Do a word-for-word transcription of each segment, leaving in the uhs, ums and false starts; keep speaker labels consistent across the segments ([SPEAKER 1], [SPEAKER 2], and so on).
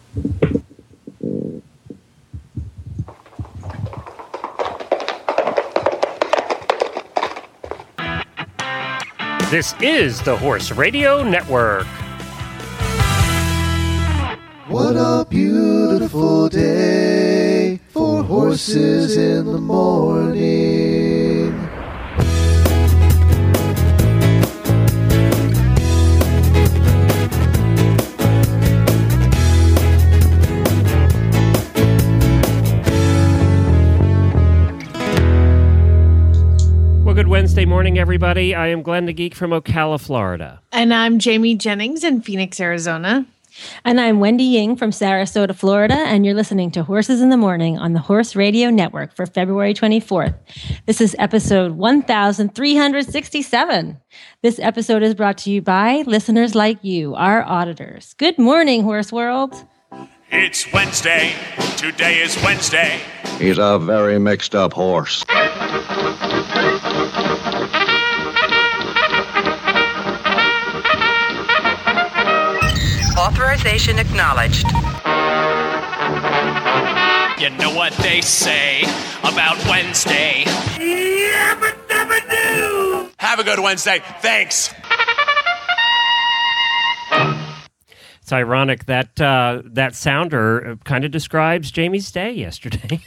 [SPEAKER 1] This is the Horse Radio Network.
[SPEAKER 2] What a beautiful day for horses in the morning.
[SPEAKER 1] Well, good Wednesday morning, everybody. I am Glenn the Geek from Ocala, Florida.
[SPEAKER 3] And I'm Jamie Jennings in Phoenix, Arizona.
[SPEAKER 4] And I'm Wendy Ying from Sarasota, Florida, and you're listening to Horses in the Morning on the Horse Radio Network for February twenty-fourth. This is episode one thousand three hundred sixty-seven. This episode is brought to you by listeners like you, our auditors. Good morning, Horse World.
[SPEAKER 5] It's Wednesday. Today is Wednesday.
[SPEAKER 6] He's a very mixed up horse.
[SPEAKER 7] Authorization acknowledged.
[SPEAKER 5] You know what they say about Wednesday. Yabba dabba doo. Have a good Wednesday. Thanks.
[SPEAKER 1] It's ironic that uh, that sounder kind of describes Jamie's day yesterday.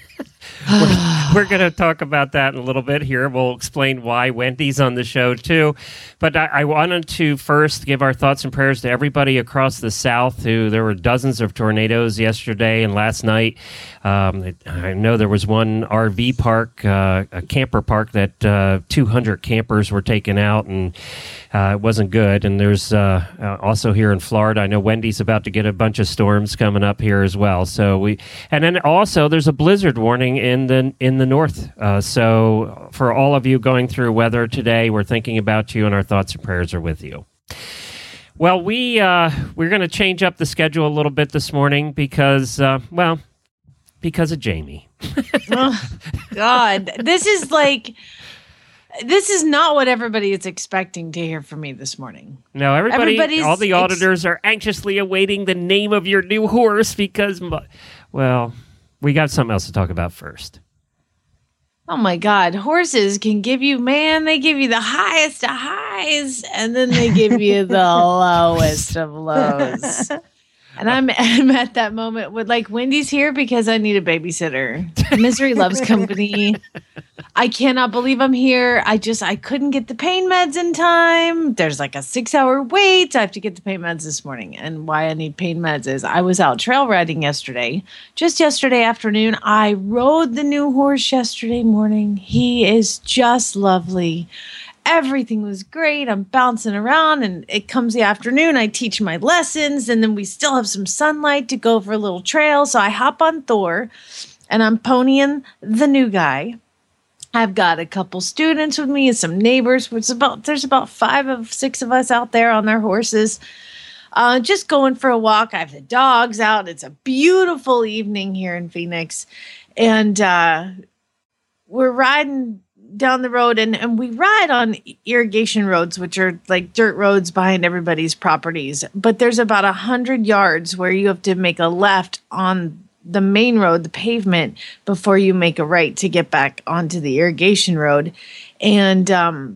[SPEAKER 1] we're we're going to talk about that in a little bit here. We'll explain why Wendy's on the show, too. But I, I wanted to first give our thoughts and prayers to everybody across the South. Who there were dozens of tornadoes yesterday and last night. Um, I know there was one R V park, uh, a camper park, that uh, two hundred campers were taken out, and uh, it wasn't good. And there's uh, uh, also here in Florida, I know Wendy's about to get a bunch of storms coming up here as well. So we, and then also there's a blizzard warning in the in the north. Uh, so for all of you going through weather today, we're thinking about you, and our thoughts and prayers are with you. Well, we uh, we're going to change up the schedule a little bit this morning because, uh, well, because of Jamie.
[SPEAKER 3] Oh, God, this is like. This is not what everybody is expecting to hear from me this morning.
[SPEAKER 1] No, everybody,
[SPEAKER 3] Everybody's
[SPEAKER 1] all the auditors ex- are anxiously awaiting the name of your new horse because, well, we got something else to talk about first.
[SPEAKER 3] Oh my God, horses can give you, man, they give you the highest of highs, and then they give you the lowest of lows. And I'm, I'm at that moment with, like, Wendy's here because I need a babysitter. Misery loves company. I cannot believe I'm here. I just, I couldn't get the pain meds in time. There's like a six hour wait. I have to get the pain meds this morning. And why I need pain meds is I was out trail riding yesterday. Just yesterday afternoon, I rode the new horse yesterday morning. He is just lovely. Everything was great. I'm bouncing around, and it comes the afternoon. I teach my lessons, and then we still have some sunlight to go for a little trail. So I hop on Thor, and I'm ponying the new guy. I've got a couple students with me and some neighbors. Which is about there's about five of six of us out there on their horses, uh, just going for a walk. I have the dogs out. It's a beautiful evening here in Phoenix, and uh, we're riding down the road, and, and we ride on irrigation roads, which are like dirt roads behind everybody's properties. But there's about a hundred yards where you have to make a left on the main road, the pavement, before you make a right to get back onto the irrigation road. And, um,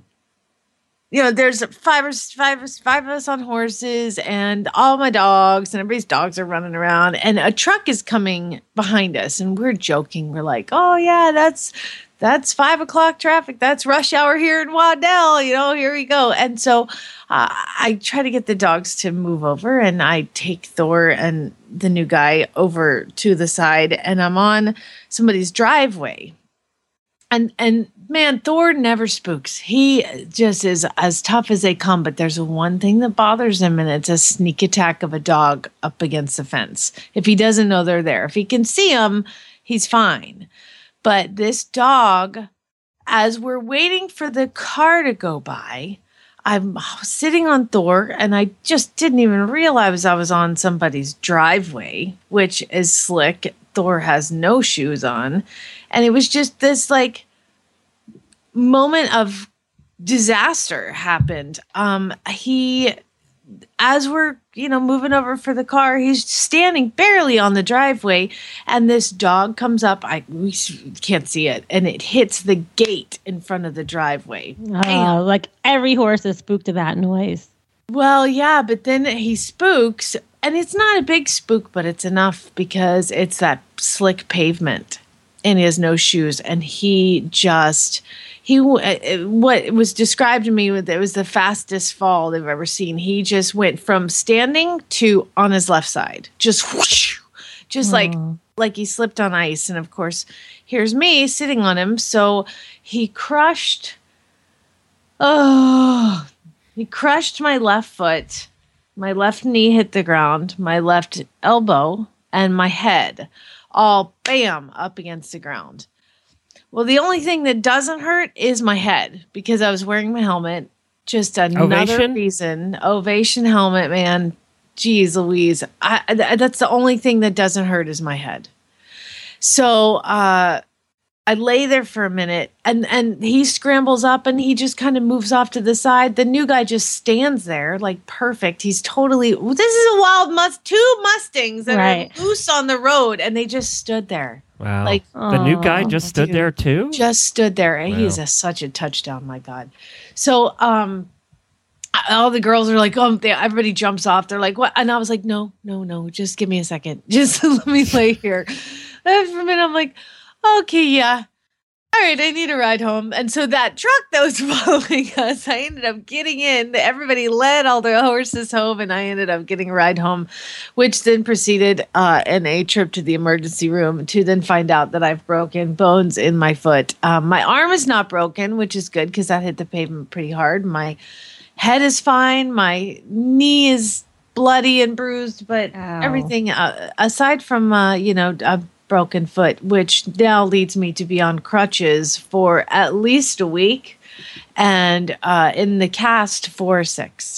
[SPEAKER 3] you know, there's five or five, five of us on horses, and all my dogs, and everybody's dogs are running around, and a truck is coming behind us, and we're joking. We're like, oh yeah, that's, That's five o'clock traffic. That's rush hour here in Waddell. You know, here we go. And so uh, I try to get the dogs to move over, and I take Thor and the new guy over to the side, and I'm on somebody's driveway. And, and man, Thor never spooks. He just is as tough as they come, but there's one thing that bothers him, and it's a sneak attack of a dog up against the fence. If he doesn't know they're there, if he can see them, he's fine. But this dog, as we're waiting for the car to go by, I'm sitting on Thor, and I just didn't even realize I was on somebody's driveway, which is slick. Thor has no shoes on. And it was just this, like, moment of disaster happened. Um, he as we're, you know, moving over for the car, he's standing barely on the driveway, and this dog comes up. I we can't see it, and it hits the gate in front of the driveway.
[SPEAKER 4] Oh, like every horse is spooked to that noise.
[SPEAKER 3] Well, yeah, but then he spooks, and it's not a big spook, but it's enough because it's that slick pavement, and he has no shoes, and he just. He what was described to me was it was the fastest fall they've ever seen. He just went from standing to on his left side, just whoosh, just like like he slipped on ice. And of course, here's me sitting on him. So he crushed. Oh, he crushed my left foot. My left knee hit the ground. My left elbow and my head, all bam up against the ground. Well, the only thing that doesn't hurt is my head because I was wearing my helmet. Just another
[SPEAKER 1] Ovation?
[SPEAKER 3] reason. Ovation helmet, man. Jeez Louise. I, I, that's the only thing that doesn't hurt is my head. So uh, I lay there for a minute, and, and he scrambles up, and he just kind of moves off to the side. The new guy just stands there, like perfect. He's totally, this is a wild must, two Mustangs that
[SPEAKER 4] Right.
[SPEAKER 3] are loose on the road, and they just stood there.
[SPEAKER 1] Wow.
[SPEAKER 3] Like,
[SPEAKER 1] the new guy
[SPEAKER 4] Aw,
[SPEAKER 1] just stood
[SPEAKER 3] dude.
[SPEAKER 1] there too?
[SPEAKER 3] Just stood there, and
[SPEAKER 1] Wow.
[SPEAKER 3] he's a, such a touchdown. My God! So, um, all the girls are like, "Oh!" They, everybody jumps off. They're like, "What?" And I was like, "No, no, no! Just give me a second. Just let me lay here." And for a minute, I'm like, "Okay, yeah, all right. I need a ride home." And so that truck that was following us, I ended up getting in. Everybody led all the horses home, and I ended up getting a ride home, which then proceeded uh, in a trip to the emergency room to then find out that I've broken bones in my foot. Um, my arm is not broken, which is good because that hit the pavement pretty hard. My head is fine. My knee is bloody and bruised, but
[SPEAKER 4] Ow.
[SPEAKER 3] everything uh, aside from uh, you know a broken foot, which now leads me to be on crutches for at least a week, and uh, in the cast for six.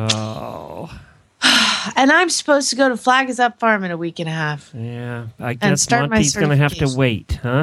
[SPEAKER 1] Oh,
[SPEAKER 3] And I'm supposed to go to Flag Is Up Farm in a week and a half.
[SPEAKER 1] yeah. I guess
[SPEAKER 3] start my
[SPEAKER 1] Monty's going to have to
[SPEAKER 3] certification.
[SPEAKER 1] wait, huh?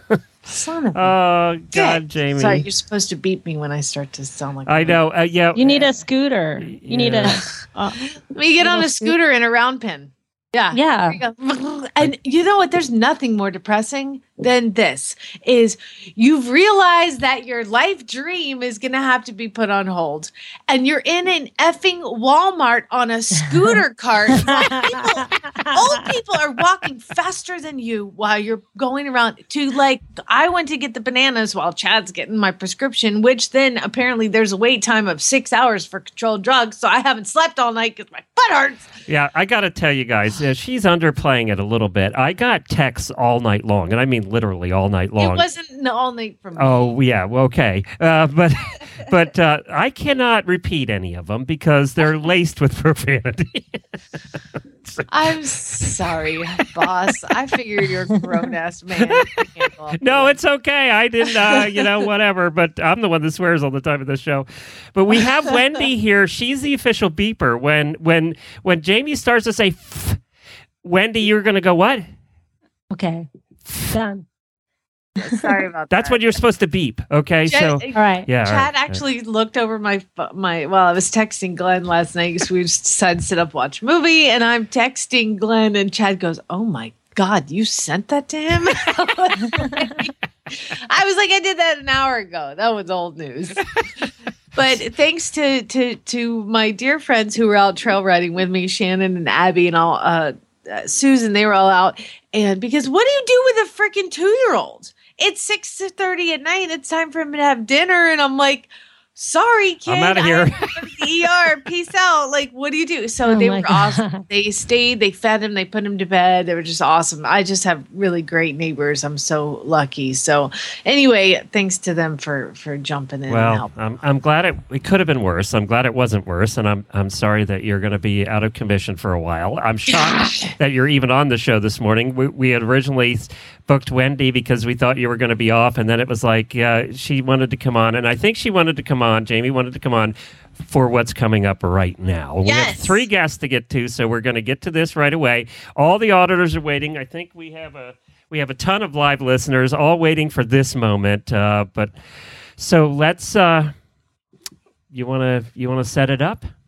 [SPEAKER 3] Son of a
[SPEAKER 1] Oh, God,
[SPEAKER 3] bitch.
[SPEAKER 1] Jamie.
[SPEAKER 3] Sorry, you're supposed to beat me when I start to sound like
[SPEAKER 1] I
[SPEAKER 3] that.
[SPEAKER 1] know. Uh, yeah.
[SPEAKER 4] You need a scooter. You need a.
[SPEAKER 1] Yeah.
[SPEAKER 4] Uh,
[SPEAKER 3] Let me get on a scooter and a round pin. Yeah.
[SPEAKER 4] yeah.
[SPEAKER 3] There you go. And you know what? There's nothing more depressing than this is you've realized that your life dream is going to have to be put on hold. And you're in an effing Walmart on a scooter cart. while people, old people are walking faster than you while you're going around to like, I went to get the bananas while Chad's getting my prescription, which then apparently there's a wait time of six hours for controlled drugs. So I haven't slept all night because my butt hurts.
[SPEAKER 1] Yeah, I got to tell you guys, uh, she's underplaying it a little bit. I got texts all night long, and I mean literally all night long.
[SPEAKER 3] It wasn't all night for me.
[SPEAKER 1] Oh yeah, well, okay, uh, but but uh, I cannot repeat any of them because they're laced with profanity.
[SPEAKER 3] I'm sorry, boss. I figured you're a grown ass man. I can't go off
[SPEAKER 1] No,
[SPEAKER 3] the
[SPEAKER 1] it's okay. I didn't, uh, you know, whatever. But I'm the one that swears all the time in this show. But we have Wendy here. She's the official beeper. When when when Jamie starts to say, "F-", Wendy, you're going to go what?
[SPEAKER 4] Okay. Done.
[SPEAKER 3] Sorry about
[SPEAKER 1] That's
[SPEAKER 3] that.
[SPEAKER 1] what you're supposed to beep. Okay,
[SPEAKER 3] Chad,
[SPEAKER 1] so
[SPEAKER 4] All right.
[SPEAKER 1] yeah. all
[SPEAKER 3] Chad
[SPEAKER 1] right.
[SPEAKER 3] actually looked over my pho- my. Well, I was texting Glenn last night because we just decided to sit up watch a movie, and I'm texting Glenn, and Chad goes, "Oh my God, you sent that to him?" I was like, I did that an hour ago. That was old news. But thanks to to to my dear friends who were out trail riding with me, Shannon and Abby and all, uh, uh, Susan, they were all out. And because what do you do with a freaking two year old? It's six thirty at night. It's time for him to have dinner, and I'm like, sorry, kid.
[SPEAKER 1] I'm outta here.
[SPEAKER 3] I have to go to the E R. Peace out. Like, what do you do? So
[SPEAKER 4] Oh
[SPEAKER 3] they
[SPEAKER 4] my
[SPEAKER 3] were
[SPEAKER 4] God.
[SPEAKER 3] awesome. They stayed. They fed him. They put him to bed. They were just awesome. I just have really great neighbors. I'm so lucky. So anyway, thanks to them for for jumping in and
[SPEAKER 1] Well,
[SPEAKER 3] helping.
[SPEAKER 1] I'm I'm glad it it could have been worse. I'm glad it wasn't worse, and I'm I'm sorry that you're going to be out of commission for a while. I'm shocked that you're even on the show this morning. We we had originally booked Wendy because we thought you were going to be off, and then it was like uh, she wanted to come on, and I think she wanted to come on. Jamie wanted to come on for what's coming up right now. We have
[SPEAKER 3] Yes.
[SPEAKER 1] three guests to get to, so we're going to get to this right away. All the auditors are waiting. I think we have a we have a ton of live listeners all waiting for this moment. Uh, but so let's. Uh, you want to you want to set it up?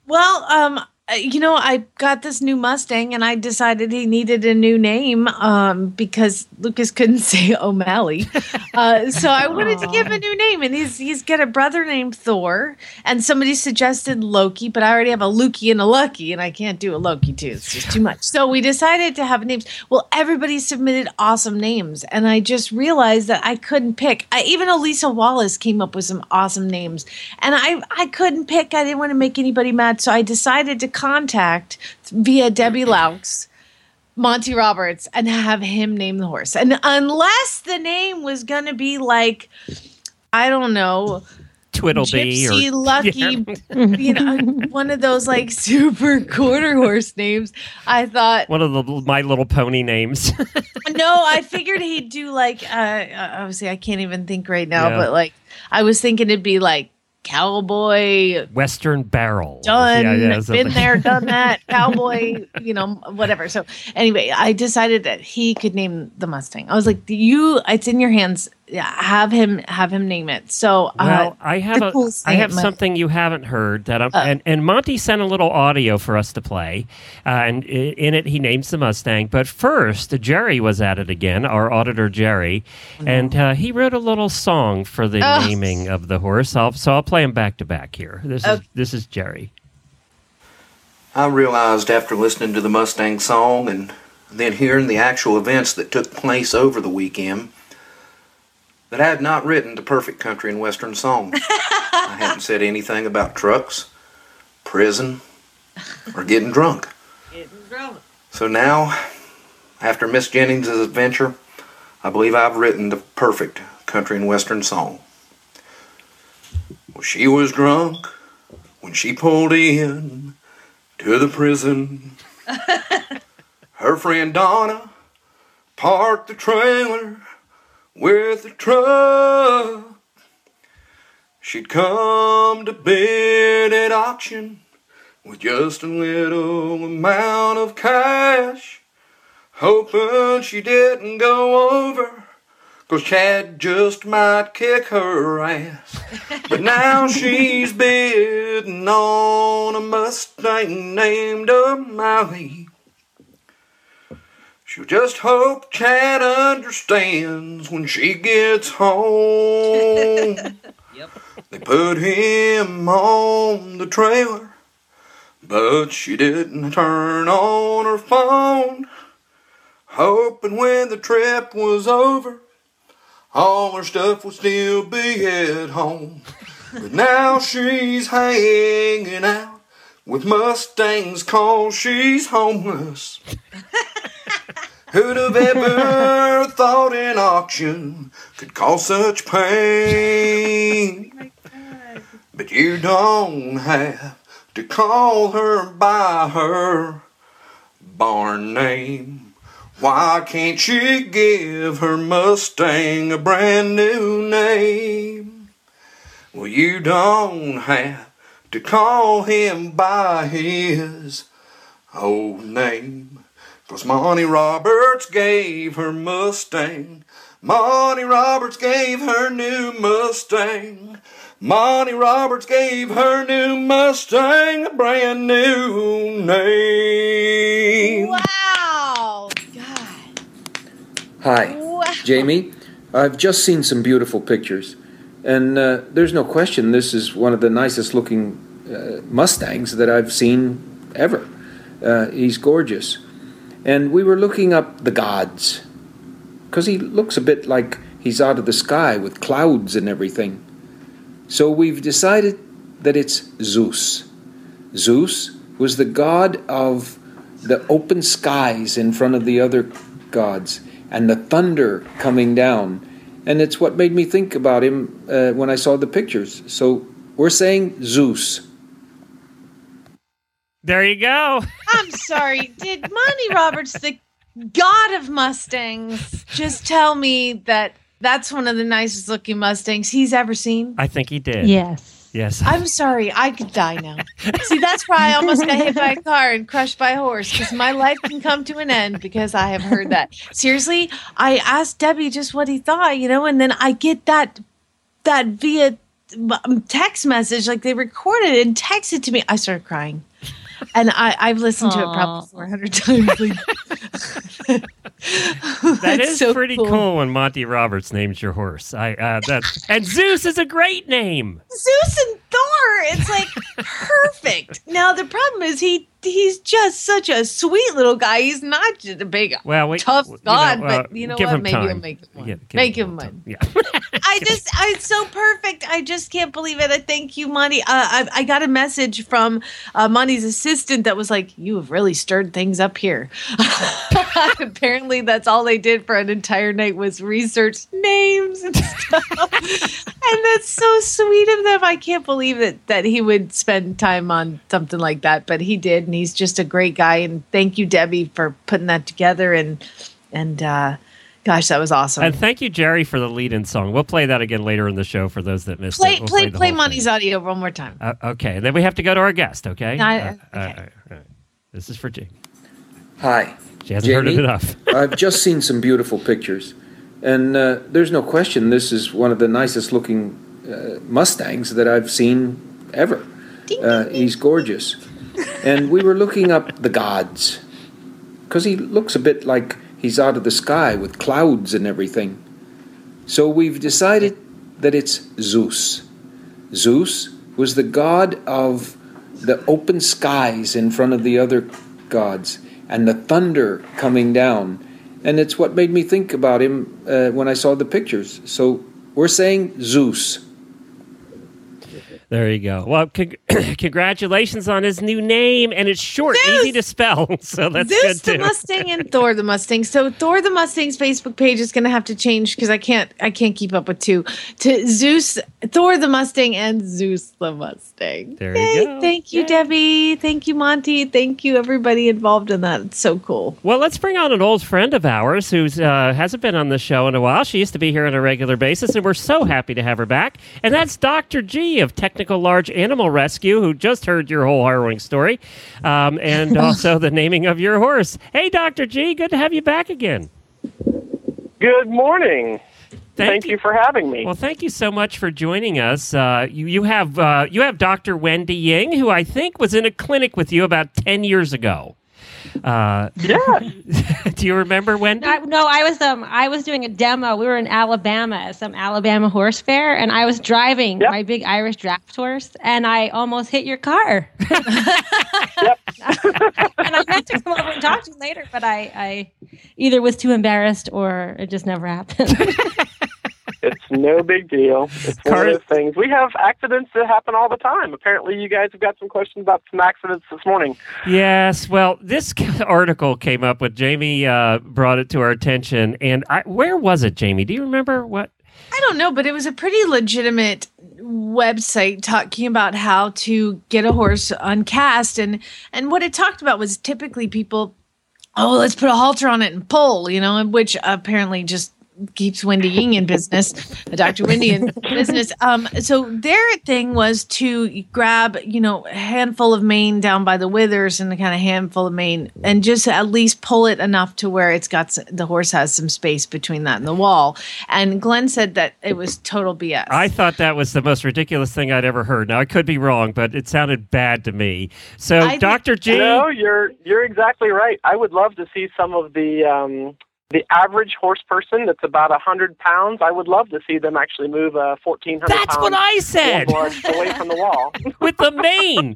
[SPEAKER 3] Well, um, you know, I got this new Mustang and I decided he needed a new name um, because Lucas couldn't say O'Malley. Uh, so I wanted to give him a new name. And he's he's got a brother named Thor. And somebody suggested Loki, but I already have a Lukey and a Lucky, and I can't do a Loki too. It's just too much. So we decided to have names. Well, everybody submitted awesome names. And I just realized that I couldn't pick. I, even Elisa Wallace came up with some awesome names. And I, I couldn't pick. I didn't want to make anybody mad. So I decided to contact via Debbie Laux, Monty Roberts, and have him name the horse. And unless the name was going to be like, I don't know,
[SPEAKER 1] Twiddleby
[SPEAKER 3] Gypsy
[SPEAKER 1] or
[SPEAKER 3] Lucky,
[SPEAKER 1] yeah.
[SPEAKER 3] you know, one of those like super quarter horse names, I thought.
[SPEAKER 1] One of the My Little Pony names.
[SPEAKER 3] No, I figured he'd do like, uh, obviously I can't even think right now,
[SPEAKER 1] Yeah.
[SPEAKER 3] but like, I was thinking it'd be like, Cowboy,
[SPEAKER 1] Western Barrel.
[SPEAKER 3] done,
[SPEAKER 1] Yeah, yeah,
[SPEAKER 3] been
[SPEAKER 1] something.
[SPEAKER 3] there, done that, Cowboy, you know, whatever. So anyway, I decided that he could name the Mustang. I was like, you, it's in your hands. Yeah, have him, have him name it. So,
[SPEAKER 1] Well,
[SPEAKER 3] uh,
[SPEAKER 1] I have
[SPEAKER 3] the
[SPEAKER 1] a,
[SPEAKER 3] coolest
[SPEAKER 1] I have
[SPEAKER 3] name, uh,
[SPEAKER 1] something you haven't heard that I'm, and, and Monty sent a little audio for us to play, uh, and i- in it he names the Mustang. But first, Jerry was at it again, our auditor Jerry, and uh, he wrote a little song for the
[SPEAKER 3] Oh.
[SPEAKER 1] naming of the horse. I'll, so I'll play him back to back here. This is
[SPEAKER 3] Okay.
[SPEAKER 1] this is Jerry.
[SPEAKER 7] I realized after listening to the Mustang song and then hearing the actual events that took place over the weekend that I had not written the perfect country and western song. I hadn't said anything about trucks, prison, or getting drunk.
[SPEAKER 3] getting drunk.
[SPEAKER 7] So now, after Miss Jennings' adventure, I believe I've written the perfect country and western song. Well, she was drunk when she pulled in to the prison. Her friend Donna parked the trailer with the truck. She'd come to bid at auction with just a little amount of cash, hoping she didn't go over, 'cause Chad just might kick her ass. But now she's bidding on a Mustang named O'Malley. She'll just hope Chad understands when she gets home.
[SPEAKER 3] Yep.
[SPEAKER 7] They put him on the trailer, but she didn't turn on her phone, hoping when the trip was over, all her stuff would still be at home. But now she's hanging out with Mustangs 'cause she's homeless. Who'd have ever thought an auction could cause such pain? But you don't have to call her by her barn name. Why can't she give her Mustang a brand new name? Well, you don't have to call him by his old name. 'Cause Monty Roberts gave her Mustang. Monty Roberts gave her new Mustang. Monty Roberts gave her new Mustang a brand new name.
[SPEAKER 3] Wow. God.
[SPEAKER 8] Hi,
[SPEAKER 3] Wow.
[SPEAKER 8] Jamie. I've just seen some beautiful pictures, and uh, there's no question this is one of the nicest looking uh, Mustangs that I've seen ever. Uh, he's gorgeous. And we were looking up the gods, because he looks a bit like he's out of the sky with clouds and everything. So we've decided that it's Zeus. Zeus was the god of the open skies in front of the other gods and the thunder coming down. And it's what made me think about him uh, when I saw the pictures. So we're saying Zeus.
[SPEAKER 1] There you go.
[SPEAKER 3] I'm sorry. Did Monty Roberts, the god of Mustangs, just tell me that that's one of the nicest looking Mustangs he's ever seen?
[SPEAKER 1] I think he did.
[SPEAKER 4] Yes.
[SPEAKER 1] Yes.
[SPEAKER 3] I'm sorry. I could die now. See, that's why I almost got hit by a car and crushed by a horse, because my life can come to an end because I have heard that. Seriously, I asked Debbie just what he thought, you know, and then I get that that via text message, like they recorded it and texted to me. I started crying. And I, I've listened to it probably four hundred times. Like,
[SPEAKER 1] that is
[SPEAKER 3] so
[SPEAKER 1] pretty
[SPEAKER 3] cool.
[SPEAKER 1] cool when Monty Roberts names your horse. I uh, that's and Zeus is a great name.
[SPEAKER 3] Zeus and Thor. It's like perfect. Now the problem is he he's just such a sweet little guy. He's not just a big
[SPEAKER 1] well, wait,
[SPEAKER 3] tough
[SPEAKER 1] you
[SPEAKER 3] god,
[SPEAKER 1] know, uh,
[SPEAKER 3] but you know
[SPEAKER 1] give
[SPEAKER 3] what?
[SPEAKER 1] him
[SPEAKER 3] Maybe
[SPEAKER 1] time.
[SPEAKER 3] I'll make him one.
[SPEAKER 1] Yeah, give
[SPEAKER 3] make
[SPEAKER 1] him
[SPEAKER 3] him one.
[SPEAKER 1] time. Yeah.
[SPEAKER 3] I just, I, it's so perfect. I just can't believe it. I thank you, Monty. Uh, I, I got a message from uh, Monty's assistant that was like, you have really stirred things up here. Apparently that's all they did for an entire night was research names and stuff. And that's so sweet of them. I can't believe it that he would spend time on something like that, but he did. And he's just a great guy. And thank you, Debbie, for putting that together. And, and, uh, gosh, that was awesome.
[SPEAKER 1] And thank you, Jerry, for the lead-in song. We'll play that again later in the show for those that missed
[SPEAKER 3] play,
[SPEAKER 1] it. We'll
[SPEAKER 3] play,
[SPEAKER 1] the
[SPEAKER 3] play
[SPEAKER 1] whole
[SPEAKER 3] Monty's
[SPEAKER 1] thing.
[SPEAKER 3] audio one more time.
[SPEAKER 1] Uh, okay, and then we have to go to our guest, okay?
[SPEAKER 3] I-
[SPEAKER 1] Uh,
[SPEAKER 3] okay.
[SPEAKER 1] uh, all right, all right. This is for Jamie.
[SPEAKER 8] Hi.
[SPEAKER 1] She hasn't heard it
[SPEAKER 8] Jamie.
[SPEAKER 1] enough.
[SPEAKER 8] I've just seen some beautiful pictures. And uh, there's no question this is one of the nicest looking uh, Mustangs that I've seen ever. Uh, he's gorgeous. And we were looking up the gods. Because he looks a bit like he's out of the sky with clouds and everything. So we've decided that it's Zeus. Zeus was the god of the open skies in front of the other gods and the thunder coming down. And it's what made me think about him uh, when I saw the pictures. So we're saying Zeus.
[SPEAKER 1] There you go. Well, con- congratulations on his new name, and it's short,
[SPEAKER 3] Zeus!
[SPEAKER 1] easy to spell, so that's
[SPEAKER 3] Zeus
[SPEAKER 1] good
[SPEAKER 3] the
[SPEAKER 1] too.
[SPEAKER 3] Mustang and Thor the Mustang. So Thor the Mustang's Facebook page is going to have to change because I can't I can't keep up with two. To Zeus, Thor the Mustang, and Zeus the Mustang.
[SPEAKER 1] There you
[SPEAKER 3] Yay.
[SPEAKER 1] go.
[SPEAKER 3] Thank you,
[SPEAKER 1] Yay.
[SPEAKER 3] Debbie. Thank you, Monty. Thank you, everybody involved in that. It's so cool.
[SPEAKER 1] Well, let's bring on an old friend of ours who uh, hasn't been on the show in a while. She used to be here on a regular basis, and we're so happy to have her back. And that's Doctor G of Technical Large Animal Rescue, who just heard your whole harrowing story, um, and also the naming of your horse. Hey, Doctor G, good to have you back again.
[SPEAKER 9] Good morning.
[SPEAKER 1] Thank,
[SPEAKER 9] Thank you for having me.
[SPEAKER 1] Well, thank you so much for joining us. Uh, you, you have uh, you have Doctor Wendy Ying, who I think was in a clinic with you about ten years ago. Uh,
[SPEAKER 9] yeah.
[SPEAKER 1] Do you remember Wendy?
[SPEAKER 4] I, no, I was um I was doing a demo. We were in Alabama at some Alabama horse fair, and I was driving
[SPEAKER 9] Yep.
[SPEAKER 4] my big Irish draft horse, and I almost hit your car.
[SPEAKER 9] Yep.
[SPEAKER 4] And I meant to come over and talk to you later, but I, I either was too embarrassed or it just never happened.
[SPEAKER 9] It's no big deal. It's one
[SPEAKER 1] Car-
[SPEAKER 9] of those things. We have accidents that happen all the time. Apparently, you guys have got some questions about some accidents this morning.
[SPEAKER 1] Yes. Well, this article came up with Jamie uh, brought it to our attention, and I, where was it, Jamie? Do you remember what?
[SPEAKER 3] I don't know, but it was a pretty legitimate website talking about how to get a horse uncast, and and what it talked about was typically people, oh, let's put a halter on it and pull, you know, which apparently just keeps Wendy Ying in business, Doctor Wendy in business. Um, so their thing was to grab, you know, a handful of mane down by the withers and a kind of handful of mane and just at least pull it enough to where it's got, s- the horse has some space between that and the wall. And Glenn said that it was total B S.
[SPEAKER 1] I thought that was the most ridiculous thing I'd ever heard. Now, I could be wrong, but it sounded bad to me. So,
[SPEAKER 3] I think-
[SPEAKER 1] Doctor G.
[SPEAKER 9] No, you're you're exactly right. I would love to see some of the um, the average horse person that's about one hundred pounds. I would love to see them actually move a fourteen hundred
[SPEAKER 1] That's
[SPEAKER 9] pound
[SPEAKER 1] what I said.
[SPEAKER 9] warlord away from the wall
[SPEAKER 1] With the mane.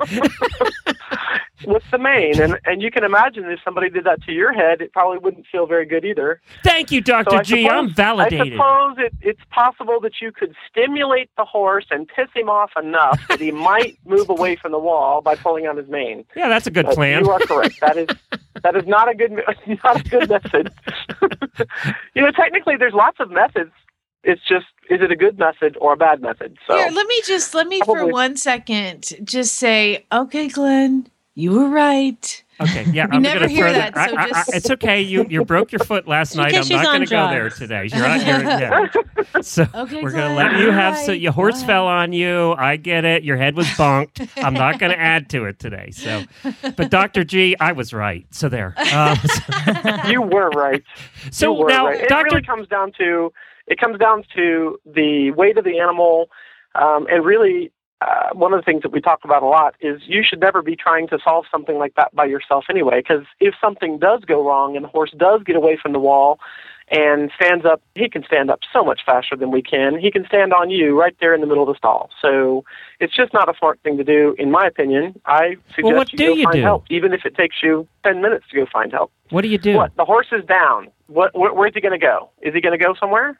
[SPEAKER 9] with the mane. And and you can imagine if somebody did that to your head, it probably wouldn't feel very good either.
[SPEAKER 1] Thank you, Doctor
[SPEAKER 9] So I
[SPEAKER 1] G.
[SPEAKER 9] suppose-
[SPEAKER 1] I'm validated.
[SPEAKER 9] I suppose it, it's possible that you could stimulate the horse and piss him off enough that he might move away from the wall by pulling on his mane.
[SPEAKER 1] Yeah, that's a good
[SPEAKER 9] But
[SPEAKER 1] plan.
[SPEAKER 9] You are correct. That is that is not a good not a good method. You know, technically, there's lots of methods. It's just, is it a good method or a bad method? So
[SPEAKER 3] Here, let me just, let me for
[SPEAKER 9] Probably.
[SPEAKER 3] one second just say, okay, Glenn, you were right.
[SPEAKER 1] Okay, yeah,
[SPEAKER 3] We
[SPEAKER 1] I'm
[SPEAKER 3] never
[SPEAKER 1] going to
[SPEAKER 3] hear
[SPEAKER 1] throw
[SPEAKER 3] that,
[SPEAKER 1] that.
[SPEAKER 3] so
[SPEAKER 1] I, I, I,
[SPEAKER 3] just-
[SPEAKER 1] it's okay. You you broke your foot last night. I'm
[SPEAKER 4] Because she's
[SPEAKER 1] not
[SPEAKER 4] on
[SPEAKER 1] going to go there
[SPEAKER 4] drugs.
[SPEAKER 1] today. You're on, you're, yeah. So
[SPEAKER 3] Okay,
[SPEAKER 1] we're going to
[SPEAKER 3] Glenn,
[SPEAKER 1] let you have.
[SPEAKER 3] all
[SPEAKER 1] So
[SPEAKER 3] right,
[SPEAKER 1] your horse
[SPEAKER 3] all
[SPEAKER 1] fell on you. I get it. Your head was bonked. I'm not going to add to it today. So, but Doctor G, I was right. So there. Um, so
[SPEAKER 9] you were right.
[SPEAKER 1] so
[SPEAKER 9] you were
[SPEAKER 1] now,
[SPEAKER 9] right. It
[SPEAKER 1] Doctor
[SPEAKER 9] really comes down to it comes down to the weight of the animal, Um, and really, uh, one of the things that we talk about a lot is you should never be trying to solve something like that by yourself anyway, because if something does go wrong and the horse does get away from the wall and stands up, he can stand up so much faster than we can. He can stand on you right there in the middle of the stall. So it's just not a smart thing to do, in my opinion. I suggest
[SPEAKER 1] well, what
[SPEAKER 9] you
[SPEAKER 1] do
[SPEAKER 9] go
[SPEAKER 1] you
[SPEAKER 9] find
[SPEAKER 1] do?
[SPEAKER 9] help, even if it takes you ten minutes to go find help.
[SPEAKER 1] What do you do?
[SPEAKER 9] What? The horse is down. What? Wh- where's he going to go? Is he going to go somewhere?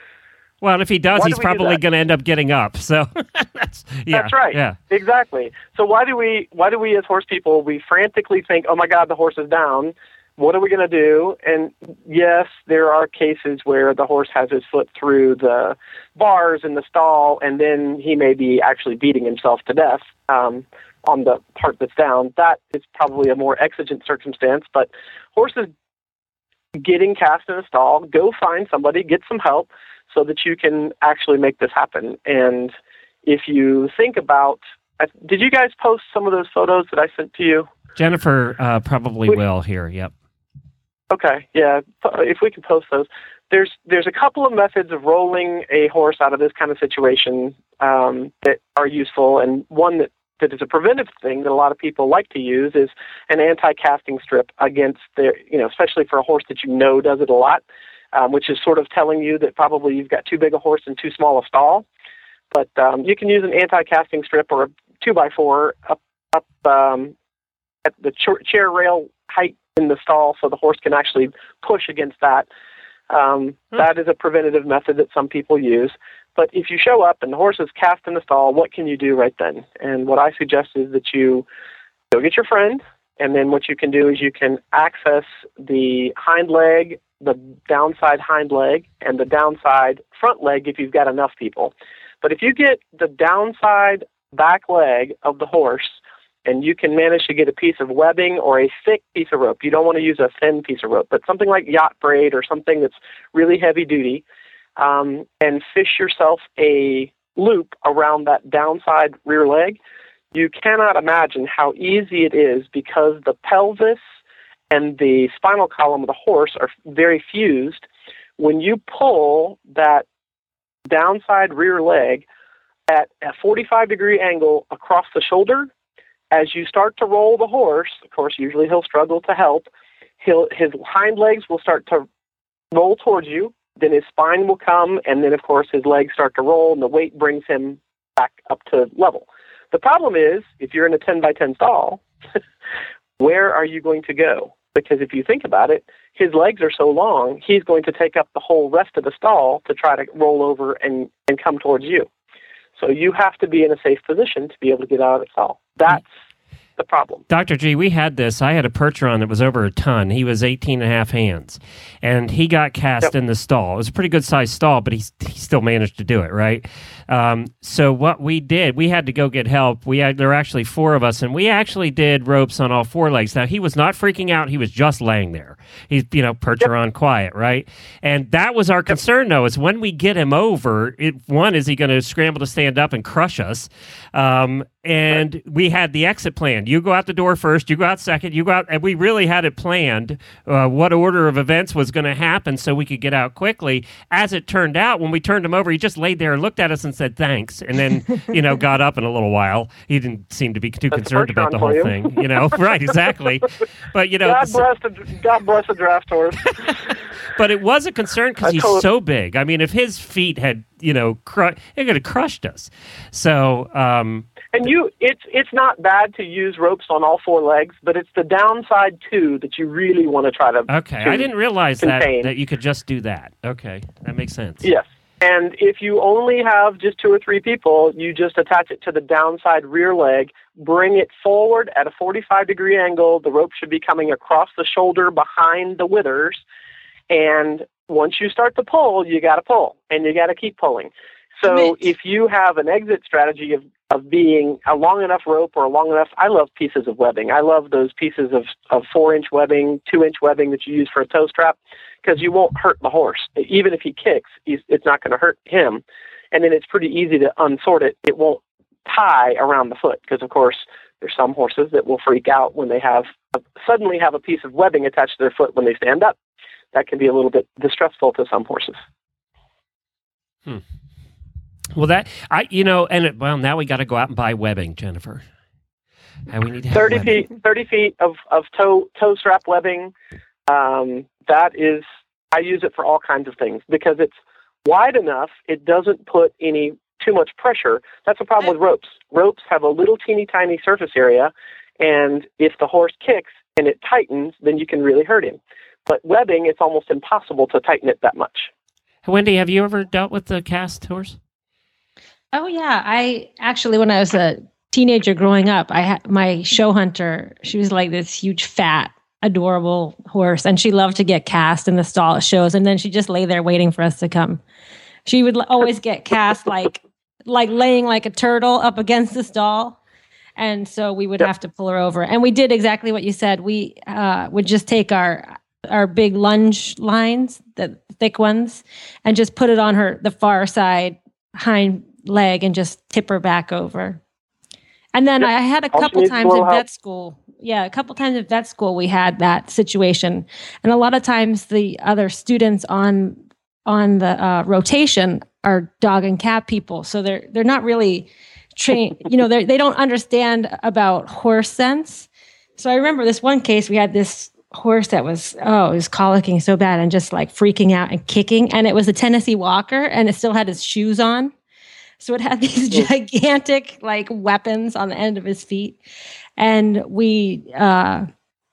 [SPEAKER 1] Well, if he does,
[SPEAKER 9] Why
[SPEAKER 1] he's
[SPEAKER 9] do we do
[SPEAKER 1] probably
[SPEAKER 9] that?
[SPEAKER 1] going to end up getting up. So that's yeah,
[SPEAKER 9] That's right.
[SPEAKER 1] Yeah.
[SPEAKER 9] Exactly. So why do we why do we as horse people, we frantically think, oh my God, the horse is down. What are we going to do? And yes, there are cases where the horse has his foot through the bars in the stall, and then he may be actually beating himself to death um, on the part that's down. That is probably a more exigent circumstance, but horses getting cast in a stall, go find somebody, get some help so that you can actually make this happen. And if you think about, did you guys post some of those photos that I sent to you?
[SPEAKER 1] Jennifer uh, probably
[SPEAKER 9] We-
[SPEAKER 1] will here. Yep.
[SPEAKER 9] Okay, yeah, if we can post those. There's there's a couple of methods of rolling a horse out of this kind of situation um, that are useful, and one that, that is a preventive thing that a lot of people like to use is an anti-casting strip against their, you know, especially for a horse that you know does it a lot, um, which is sort of telling you that probably you've got too big a horse and too small a stall. But um, you can use an anti-casting strip or a two by four up up um, at the ch- chair rail height in the stall, so the horse can actually push against that. Um, hmm. That is a preventative method that some people use. But if you show up and the horse is cast in the stall, what can you do right then? And what I suggest is that you go get your friend, and then what you can do is you can access the hind leg, the downside hind leg, and the downside front leg if you've got enough people. But if you get the downside back leg of the horse, and you can manage to get a piece of webbing or a thick piece of rope. You don't want to use a thin piece of rope, but something like yacht braid or something that's really heavy duty, um, and fish yourself a loop around that downside rear leg. You cannot imagine how easy it is because the pelvis and the spinal column of the horse are very fused. When you pull that downside rear leg at a forty-five degree angle across the shoulder, as you start to roll the horse, of course, usually he'll struggle to help. He'll, his hind legs will start to roll towards you. Then his spine will come, and then, of course, his legs start to roll, and the weight brings him back up to level. The problem is, if you're in a ten by ten stall, where are you going to go? Because if you think about it, his legs are so long, he's going to take up the whole rest of the stall to try to roll over and, and come towards you. So you have to be in a safe position to be able to get out of the stall. That's the problem.
[SPEAKER 1] Doctor G, we had this. I had a Percheron that was over a ton. He was eighteen and a half hands, and he got cast yep. in the stall. It was a pretty good sized stall, but he, he still managed to do it, right? Um, so what we did, we had to go get help. We had, there were actually four of us, and we actually did ropes on all four legs. Now, he was not freaking out. He was just laying there. He's, you know, Percheron yep. quiet, right? And that was our yep. concern, though, is when we get him over, it, one, is he going to scramble to stand up and crush us? Um, and right. we had the exit plan. You go out the door first, you go out second, you go out, and we really had it planned uh, what order of events was going to happen so we could get out quickly. As it turned out, when we turned him over, he just laid there and looked at us and said thanks, and then, you know, got up in a little while. He didn't seem to be too
[SPEAKER 9] That's
[SPEAKER 1] concerned about the whole
[SPEAKER 9] you.
[SPEAKER 1] thing, you know. Right, exactly. But, you know,
[SPEAKER 9] God bless the, God bless the draft horse.
[SPEAKER 1] But it was a concern because he's
[SPEAKER 9] told-
[SPEAKER 1] so big. I mean, if his feet had, you know, cru- it could have crushed us. So, um,
[SPEAKER 9] and you, it's it's not bad to use ropes on all four legs, but it's the downside too that you really want to try to.
[SPEAKER 1] Okay,
[SPEAKER 9] to
[SPEAKER 1] I didn't realize that
[SPEAKER 9] contain.
[SPEAKER 1] that you could just do that. Okay, that makes sense.
[SPEAKER 9] Yes, and if you only have just two or three people, you just attach it to the downside rear leg, bring it forward at a forty-five degree angle. The rope should be coming across the shoulder behind the withers, and once you start to pull, you got to pull, and you got to keep pulling. So if you have an exit strategy of, of being a long enough rope or a long enough, I love pieces of webbing. I love those pieces of, of four-inch webbing, two-inch webbing that you use for a toe strap, because you won't hurt the horse. Even if he kicks, he's, it's not going to hurt him. And then it's pretty easy to unsort it. It won't tie around the foot, because, of course, there's some horses that will freak out when they have a, suddenly have a piece of webbing attached to their foot when they stand up. That can be a little bit distressful to some horses.
[SPEAKER 1] Hmm. Well, that I, you know, and it, well, now we got to go out and buy webbing, Jennifer. And we need to have
[SPEAKER 9] thirty
[SPEAKER 1] webbing.
[SPEAKER 9] feet, thirty feet of of toe toe strap webbing. Um, that is, I use it for all kinds of things because it's wide enough. It doesn't put any too much pressure. That's the problem with ropes. Ropes have a little teeny tiny surface area, and if the horse kicks and it tightens, then you can really hurt him. But webbing, it's almost impossible to tighten it that much.
[SPEAKER 1] Wendy, have you ever dealt with the cast horse?
[SPEAKER 4] Oh yeah, I actually, when I was a teenager growing up, I had my show hunter. She was like this huge, fat, adorable horse, and she loved to get cast in the stall at shows. And then she just lay there waiting for us to come. She would always get cast like like laying like a turtle up against the stall, and so we would yep. have to pull her over. And we did exactly what you said. We uh, would just take our our big lunge lines, the thick ones, and just put it on her the far side hind leg and just tip her back over. And then yep. I had a couple times in vet school. Yeah, a couple times at vet school we had that situation. And a lot of times the other students on on the uh, rotation are dog and cat people. So they're they're not really trained, you know, they they don't understand about horse sense. So I remember this one case, we had this horse that was, oh, it was colicking so bad and just like freaking out and kicking. And it was a Tennessee Walker and it still had his shoes on. So it had these gigantic like weapons on the end of his feet. And we, uh,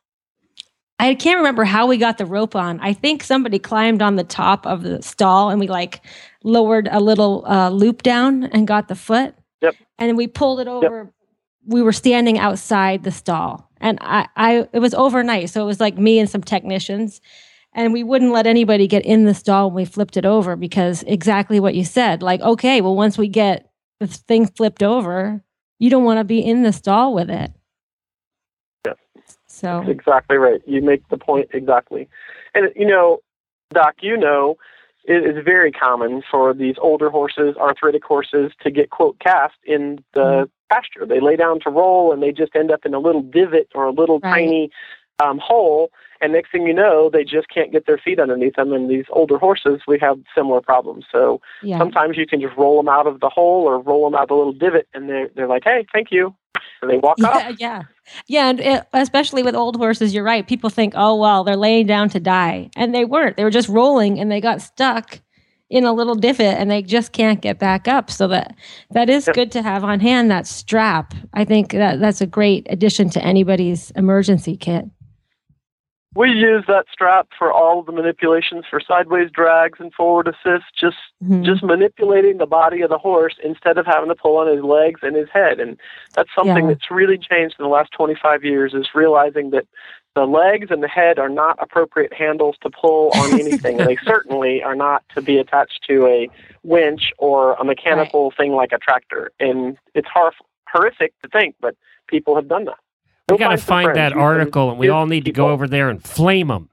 [SPEAKER 4] I can't remember how we got the rope on. I think somebody climbed on the top of the stall and we like lowered a little uh, loop down and got the foot.
[SPEAKER 9] Yep.
[SPEAKER 4] And we pulled it over. Yep. We were standing outside the stall. And I, I, it was overnight. So it was like me and some technicians. And we wouldn't let anybody get in the stall when we flipped it over because exactly what you said. Like, okay, well, once we get the thing flipped over, you don't want to be in the stall with it.
[SPEAKER 9] Yeah.
[SPEAKER 4] So
[SPEAKER 9] that's exactly right. You make the point exactly. And, you know, Doc, you know, it is very common for these older horses, arthritic horses, to get, quote, cast in the mm-hmm. pasture. They lay down to roll and they just end up in a little divot or a little right. tiny um, hole. And next thing you know, they just can't get their feet underneath them. And these older horses, we have similar problems. So yeah. sometimes you can just roll them out of the hole or roll them out the little divot, and they're, they're like, hey, thank you. And they walk
[SPEAKER 4] yeah,
[SPEAKER 9] off.
[SPEAKER 4] Yeah, yeah. And it, especially with old horses, you're right. People think, oh, well, they're laying down to die. And they weren't. They were just rolling, and they got stuck in a little divot, and they just can't get back up. So that that is yep. good to have on hand, that strap. I think that that's a great addition to anybody's emergency kit.
[SPEAKER 9] We use that strap for all of the manipulations for sideways drags and forward assists, just mm-hmm. just manipulating the body of the horse instead of having to pull on his legs and his head. And that's something yeah. that's really changed in the last twenty-five years, is realizing that the legs and the head are not appropriate handles to pull on anything. And they certainly are not to be attached to a winch or a mechanical right. thing like a tractor. And it's hor- horrific to think, but people have done that.
[SPEAKER 1] We got to find that article, and we all need to go over there and flame them.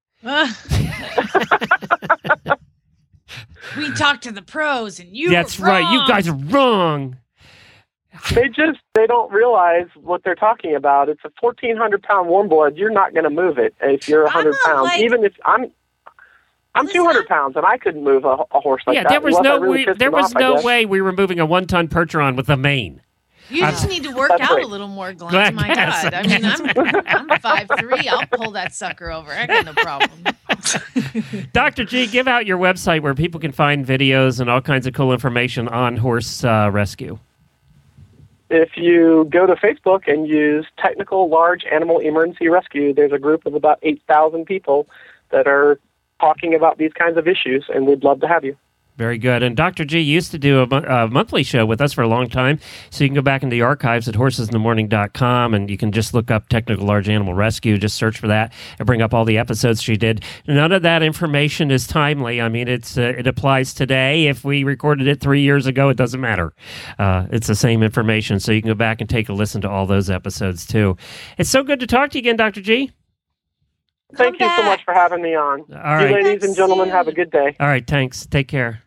[SPEAKER 3] We talked to the pros, and you
[SPEAKER 1] That's
[SPEAKER 3] were wrong.
[SPEAKER 1] right. You guys are wrong.
[SPEAKER 9] They just, they don't realize what they're talking about. It's a fourteen hundred pound warm blood. You're not going to move it if you're one hundred pounds. Like, Even if I'm... I'm two hundred pounds, and I couldn't move a, a horse like
[SPEAKER 1] yeah,
[SPEAKER 9] that.
[SPEAKER 1] there was no,
[SPEAKER 9] really
[SPEAKER 1] we, there was
[SPEAKER 9] off,
[SPEAKER 1] no way we were moving a one-ton Percheron with a mane.
[SPEAKER 3] You just need to work out right. a little more, Glenn. Glad My guess. God. I mean, I'm I'm five three. I'll pull that sucker over. I got no problem.
[SPEAKER 1] Doctor G, give out your website where people can find videos and all kinds of cool information on horse uh, rescue.
[SPEAKER 9] If you go to Facebook and use Technical Large Animal Emergency Rescue, there's a group of about eight thousand people that are talking about these kinds of issues, and we'd love to have you.
[SPEAKER 1] Very good. And Doctor G used to do a, a monthly show with us for a long time, so you can go back into the archives at horses in the morning dot com, and you can just look up Technical Large Animal Rescue, just search for that, and bring up all the episodes she did. None of that information is timely. I mean, it's uh, it applies today. If we recorded it three years ago, it doesn't matter. Uh, it's the same information, so you can go back and take a listen to all those episodes, too. It's so good to talk to you again, Doctor G.
[SPEAKER 9] Thank you so much for having me on.
[SPEAKER 1] All right.
[SPEAKER 9] You ladies and gentlemen, have a good day.
[SPEAKER 1] All right, thanks. Take care.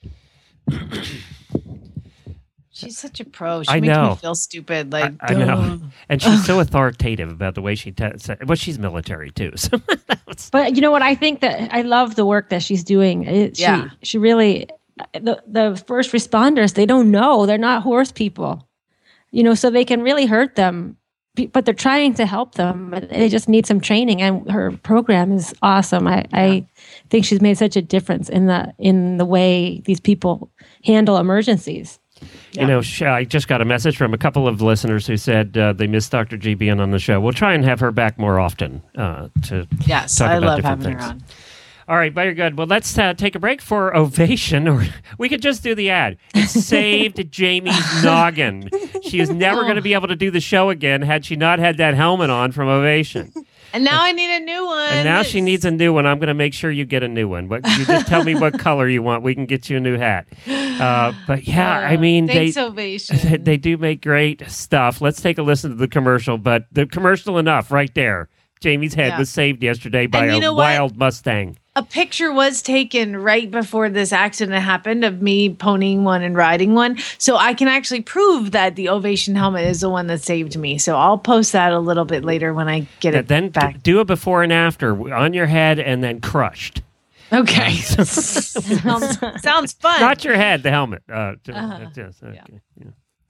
[SPEAKER 3] She's such a pro. She
[SPEAKER 1] I
[SPEAKER 3] makes
[SPEAKER 1] know.
[SPEAKER 3] me feel stupid. Like
[SPEAKER 1] I, I know, and she's so authoritative about the way she. Te- well, she's military too. So
[SPEAKER 4] but you know what? I think that I love the work that she's doing. It,
[SPEAKER 3] yeah,
[SPEAKER 4] she, she really. the, the first responders, they don't know. They're not horse people, you know, so they can really hurt them, but they're trying to help them. But they just need some training. And her program is awesome. I, yeah. I think she's made such a difference in the in the way these people handle emergencies.
[SPEAKER 1] You yeah. know, I just got a message from a couple of listeners who said uh, they miss Doctor G being on the show. We'll try and have her back more often uh, to
[SPEAKER 3] yes,
[SPEAKER 1] talk
[SPEAKER 3] I
[SPEAKER 1] about
[SPEAKER 3] love
[SPEAKER 1] different
[SPEAKER 3] having
[SPEAKER 1] things.
[SPEAKER 3] her on.
[SPEAKER 1] All right, very good. Well, let's uh, take a break for Ovation, or we could just do the ad. It saved Jamie's noggin. She is never oh. going to be able to do the show again had she not had that helmet on from Ovation.
[SPEAKER 3] And now I need a new one.
[SPEAKER 1] And now she needs a new one. I'm going to make sure you get a new one. But you just tell me what color you want. We can get you a new hat. Uh, but yeah, I mean,
[SPEAKER 3] Thanks,
[SPEAKER 1] they
[SPEAKER 3] Ovation.
[SPEAKER 1] they do make great stuff. Let's take a listen to the commercial. But the commercial enough right there. Jamie's head yeah. was saved yesterday by a wild what? Mustang.
[SPEAKER 3] A picture was taken right before this accident happened of me ponying one and riding one. So I can actually prove that the Ovation helmet is the one that saved me. So I'll post that a little bit later when I get it
[SPEAKER 1] then
[SPEAKER 3] back.
[SPEAKER 1] Do a before and after on your head and then crushed.
[SPEAKER 3] Okay. Uh, sounds, sounds fun.
[SPEAKER 1] Not your head, the helmet. Uh, just,
[SPEAKER 3] uh-huh.
[SPEAKER 1] just, okay. yeah. Yeah.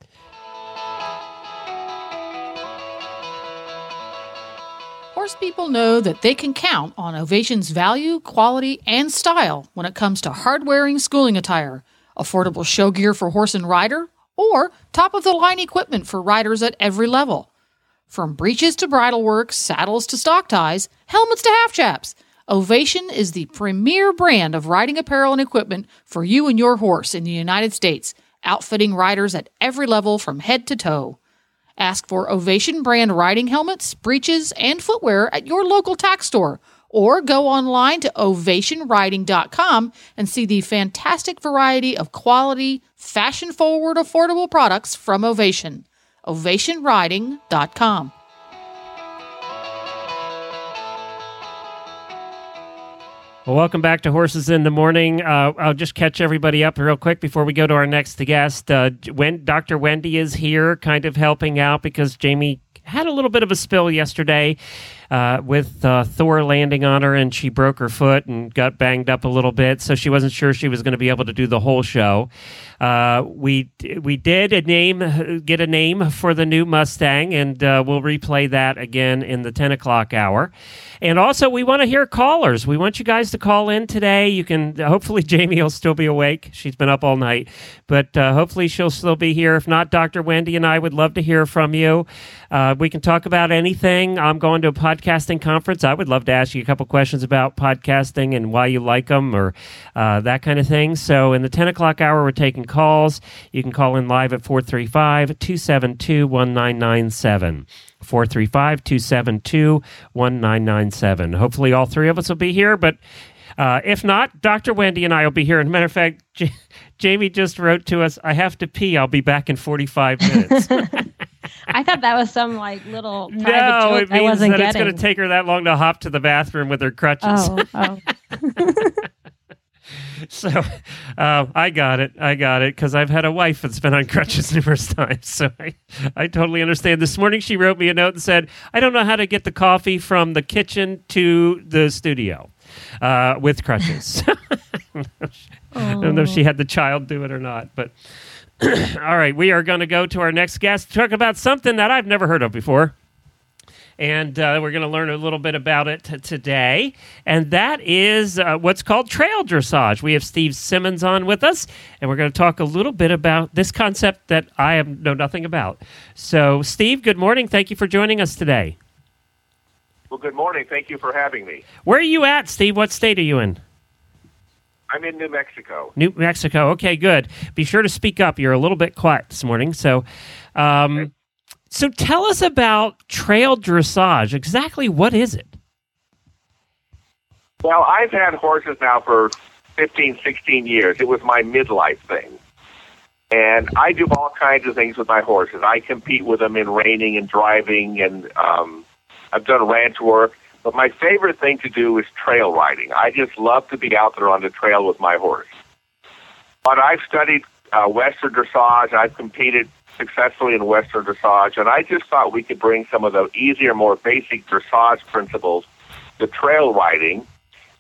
[SPEAKER 10] Horse people know that they can count on Ovation's value, quality, and style when it comes to hard-wearing schooling attire, affordable show gear for horse and rider, or top-of-the-line equipment for riders at every level. From breeches to bridle work, saddles to stock ties, helmets to half chaps, Ovation is the premier brand of riding apparel and equipment for you and your horse in the United States, outfitting riders at every level from head to toe. Ask for Ovation brand riding helmets, breeches, and footwear at your local tack store, or go online to ovation riding dot com and see the fantastic variety of quality, fashion-forward, affordable products from Ovation. ovation riding dot com.
[SPEAKER 1] Well, welcome back to Horses in the Morning. Uh, I'll just catch everybody up real quick before we go to our next guest. Uh, when Doctor Wendy is here, kind of helping out because Jamie had a little bit of a spill yesterday uh, with uh, Thor landing on her, and she broke her foot and got banged up a little bit, so she wasn't sure she was going to be able to do the whole show. Uh, we we did a name get a name for the new Mustang, and uh, we'll replay that again in the ten o'clock hour. And also, we want to hear callers. We want you guys to call in today. You can hopefully Jamie will still be awake. She's been up all night, but uh, hopefully she'll still be here. If not, Doctor Wendy and I would love to hear from you. Uh, we can talk about anything. I'm going to a podcasting conference. I would love to ask you a couple questions about podcasting and why you like them, or uh, that kind of thing. So in the ten o'clock hour, we're taking calls. You can call in live at four three five, two seven two, one nine nine seven. four three five, two seven two, one nine nine seven. Hopefully all three of us will be here, but uh, if not, Doctor Wendy and I will be here. As a matter of fact, J- Jamie just wrote to us, I have to pee. I'll be back in forty-five minutes.
[SPEAKER 4] I thought that was some like little private
[SPEAKER 1] no,
[SPEAKER 4] joke
[SPEAKER 1] it
[SPEAKER 4] I
[SPEAKER 1] means
[SPEAKER 4] wasn't
[SPEAKER 1] that
[SPEAKER 4] getting.
[SPEAKER 1] It's going to take her that long to hop to the bathroom with her crutches.
[SPEAKER 4] Oh, oh.
[SPEAKER 1] So uh, I got it. I got it because I've had a wife that's been on crutches numerous times. So I, I totally understand. This morning she wrote me a note and said, I don't know how to get the coffee from the kitchen to the studio uh, with crutches. I don't know if she had the child do it or not. But all right, we are going to go to our next guest to talk about something that I've never heard of before. And uh, we're going to learn a little bit about it t- today. And that is uh, what's called trail dressage. We have Steve Simmons on with us, and we're going to talk a little bit about this concept that I have know nothing about. So, Steve, good morning. Thank you for joining us today.
[SPEAKER 11] Well, good morning. Thank you for having me.
[SPEAKER 1] Where are you at, Steve? What state are you in?
[SPEAKER 11] I'm in New Mexico.
[SPEAKER 1] New Mexico. Okay, good. Be sure to speak up. You're a little bit quiet this morning. So, um, okay. So tell us about trail dressage. Exactly what is it?
[SPEAKER 11] Well, I've had horses now for fifteen, sixteen years. It was my midlife thing. And I do all kinds of things with my horses. I compete with them in reining and driving, and um, I've done ranch work. But my favorite thing to do is trail riding. I just love to be out there on the trail with my horse. But I've studied uh, Western dressage. I've competed successfully in Western dressage, and I just thought we could bring some of the easier, more basic dressage principles to trail riding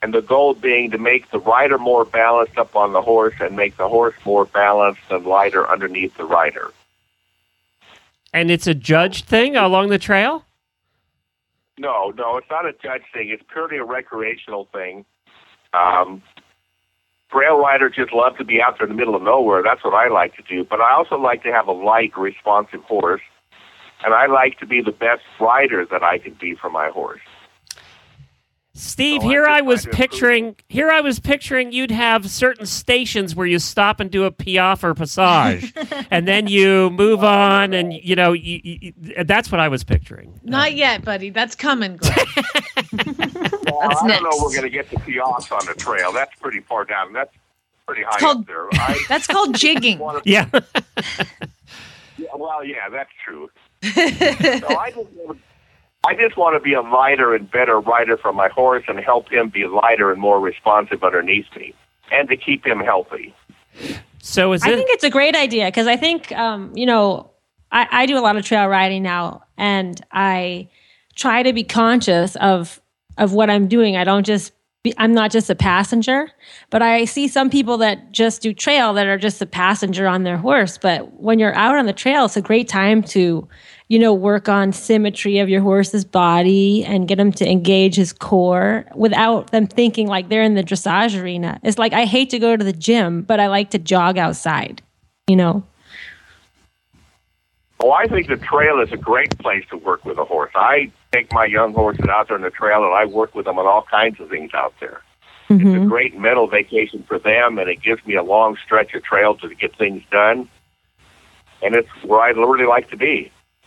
[SPEAKER 11] and the goal being to make the rider more balanced up on the horse and make the horse more balanced and lighter underneath the rider.
[SPEAKER 1] And it's a judged thing along the trail?
[SPEAKER 11] No, no, it's not a judge thing. It's purely a recreational thing. Um, trail riders just love to be out there in the middle of nowhere. That's what I like to do. But I also like to have a light, responsive horse. And I like to be the best rider that I can be for my horse.
[SPEAKER 1] Steve,
[SPEAKER 11] So
[SPEAKER 1] here
[SPEAKER 11] I
[SPEAKER 1] I
[SPEAKER 11] just
[SPEAKER 1] was
[SPEAKER 11] try to
[SPEAKER 1] picturing here I was picturing you'd have certain stations where you stop and do a piaffe or passage, and then you move on, and you know you, you, that's what I was picturing.
[SPEAKER 3] Not yet, buddy. That's coming, Glenn.
[SPEAKER 11] Well,
[SPEAKER 3] That's
[SPEAKER 11] I don't
[SPEAKER 3] next.
[SPEAKER 11] know we're going to get to Piaffe on the trail. That's pretty far down. That's pretty high
[SPEAKER 3] called-
[SPEAKER 11] up there. I,
[SPEAKER 3] That's called jigging.
[SPEAKER 1] Yeah.
[SPEAKER 11] Yeah, well, yeah, that's true. So I just, want to- I just want to be a lighter and better rider for my horse and help him be lighter and more responsive underneath me, and to keep him healthy.
[SPEAKER 1] So is
[SPEAKER 4] I
[SPEAKER 1] it?
[SPEAKER 4] think it's a great idea because I think, um, you know, I, I do a lot of trail riding now, and I try to be conscious of of what I'm doing. I don't just be, I'm not just a passenger, but I see some people that just do trail that are just a passenger on their horse. But when you're out on the trail, it's a great time to, you know, work on symmetry of your horse's body and get him to engage his core without them thinking like they're in the dressage arena. It's like, I hate to go to the gym, but I like to jog outside, you know?
[SPEAKER 11] Oh, I think the trail is a great place to work with a horse. I take my young horses out there on the trail, and I work with them on all kinds of things out there.
[SPEAKER 4] Mm-hmm.
[SPEAKER 11] It's a great mental vacation for them, and it gives me a long stretch of trail to get things done. And it's where I really like to be.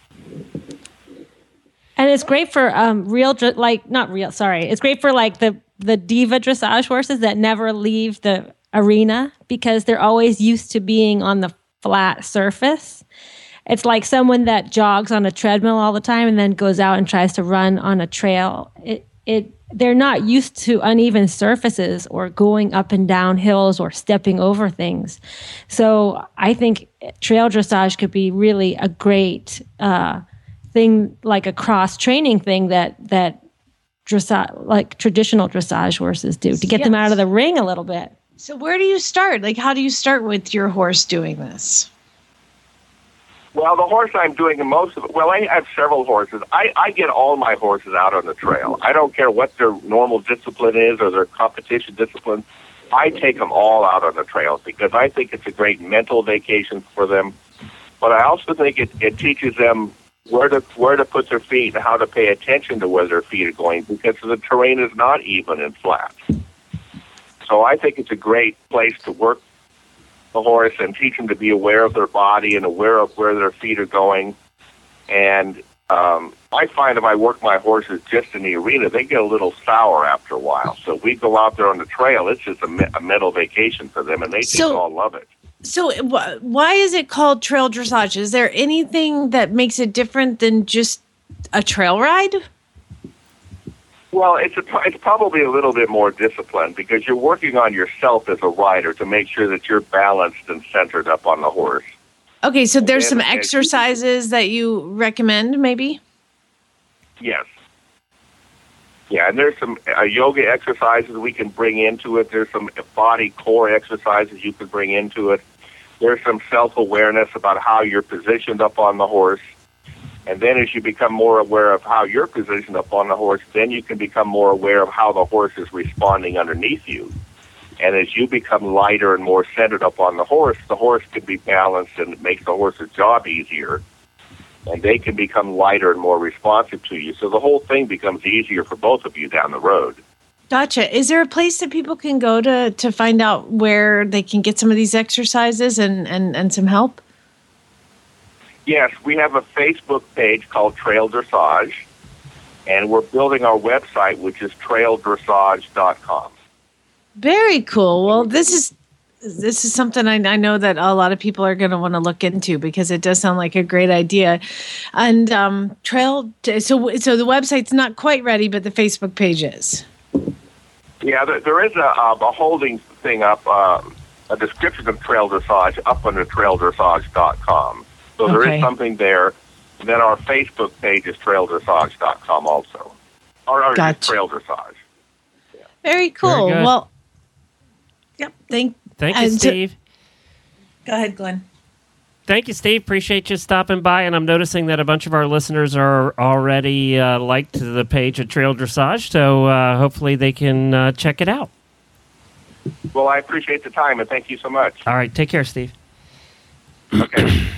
[SPEAKER 4] And it's great for um, real, dr- like, not real, sorry. It's great for like the, the diva dressage horses that never leave the arena because they're always used to being on the flat surface. It's like someone that jogs on a treadmill all the time and then goes out and tries to run on a trail. It, it, they're not used to uneven surfaces or going up and down hills or stepping over things. So I think trail dressage could be really a great uh, thing, like a cross training thing that that dressage, like traditional dressage horses do, to get them out of the ring a little bit.
[SPEAKER 3] So where do you start? Like, how do you start with your horse doing this?
[SPEAKER 11] Well, the horse I'm doing the most of it, well, I have several horses. I, I get all my horses out on the trail. I don't care what their normal discipline is or their competition discipline. I take them all out on the trail because I think it's a great mental vacation for them. But I also think it, it teaches them where to where to put their feet and how to pay attention to where their feet are going because the terrain is not even and flat. So I think it's a great place to work the horse and teach them to be aware of their body and aware of where their feet are going. And um, I find if I work my horses just in the arena, they get a little sour after a while. So we go out there on the trail. It's just a, me- a mental vacation for them, and they just
[SPEAKER 3] So-
[SPEAKER 11] all love it.
[SPEAKER 3] So wh- why is it called trail dressage? Is there anything that makes it different than just a trail ride?
[SPEAKER 11] Well, it's a, it's probably a little bit more disciplined because you're working on yourself as a rider to make sure that you're balanced and centered up on the horse.
[SPEAKER 3] Okay, so there's
[SPEAKER 11] then-
[SPEAKER 3] some exercises that you recommend, maybe?
[SPEAKER 11] Yes. Yeah, and there's some uh, yoga exercises we can bring into it. There's some body core exercises you can bring into it. There's some self-awareness about how you're positioned up on the horse. And then as you become more aware of how you're positioned up on the horse, then you can become more aware of how the horse is responding underneath you. And as you become lighter and more centered up on the horse, the horse can be balanced and it makes the horse's job easier. And they can become lighter and more responsive to you. So the whole thing becomes easier for both of you down the road.
[SPEAKER 3] Gotcha. Is there a place that people can go to to find out where they can get some of these exercises and, and, and some help?
[SPEAKER 11] Yes, we have a Facebook page called Trail Dressage, and we're building our website, which is trail dressage dot com.
[SPEAKER 3] Very cool. Well, this is this is something I, I know that a lot of people are going to want to look into because it does sound like a great idea. And um, trail, so so the website's not quite ready, but the Facebook page is.
[SPEAKER 11] Yeah, there, there is a, a holding thing up, uh, a description of Trail Dressage up under trail dressage dot com. So there
[SPEAKER 3] Okay.
[SPEAKER 11] is something there. And then our Facebook page is trail dressage dot com also. Or, or
[SPEAKER 3] Gotcha.
[SPEAKER 11] Trail Dressage.
[SPEAKER 3] Very cool.
[SPEAKER 1] Very good.
[SPEAKER 3] Well, yep. Thank.
[SPEAKER 1] Thank you,
[SPEAKER 3] and to-
[SPEAKER 1] Steve.
[SPEAKER 3] Go ahead, Glenn.
[SPEAKER 1] Thank you, Steve. Appreciate you stopping by. And I'm noticing that a bunch of our listeners are already uh, liked the page at Trail Dressage, so uh, hopefully they can uh, check it out.
[SPEAKER 11] Well, I appreciate the time, and thank you so much.
[SPEAKER 1] All right. Take care, Steve.
[SPEAKER 11] Okay.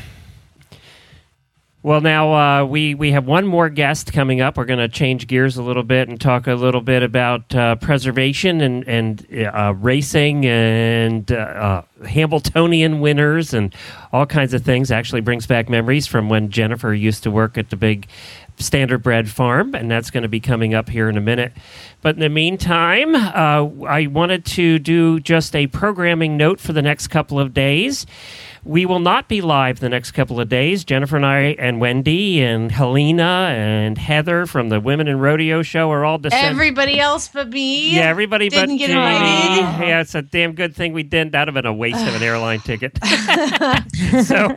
[SPEAKER 1] Well, now uh, we, we have one more guest coming up. We're going to change gears a little bit and talk a little bit about uh, preservation and, and uh, racing and uh, uh, Hambletonian winners and all kinds of things. Actually brings back memories from when Jennifer used to work at the big Standardbred farm, and that's going to be coming up here in a minute. But in the meantime, uh, I wanted to do just a programming note for the next couple of days. We will not be live the next couple of days. Jennifer and I and Wendy and Helena and Heather from the Women in Rodeo show are all descendants.
[SPEAKER 3] Everybody else but me.
[SPEAKER 1] Yeah, everybody
[SPEAKER 3] didn't
[SPEAKER 1] but
[SPEAKER 3] get
[SPEAKER 1] Jamie.
[SPEAKER 3] invited.
[SPEAKER 1] Yeah, it's a damn good thing we didn't. That would have been a waste of an airline ticket. so,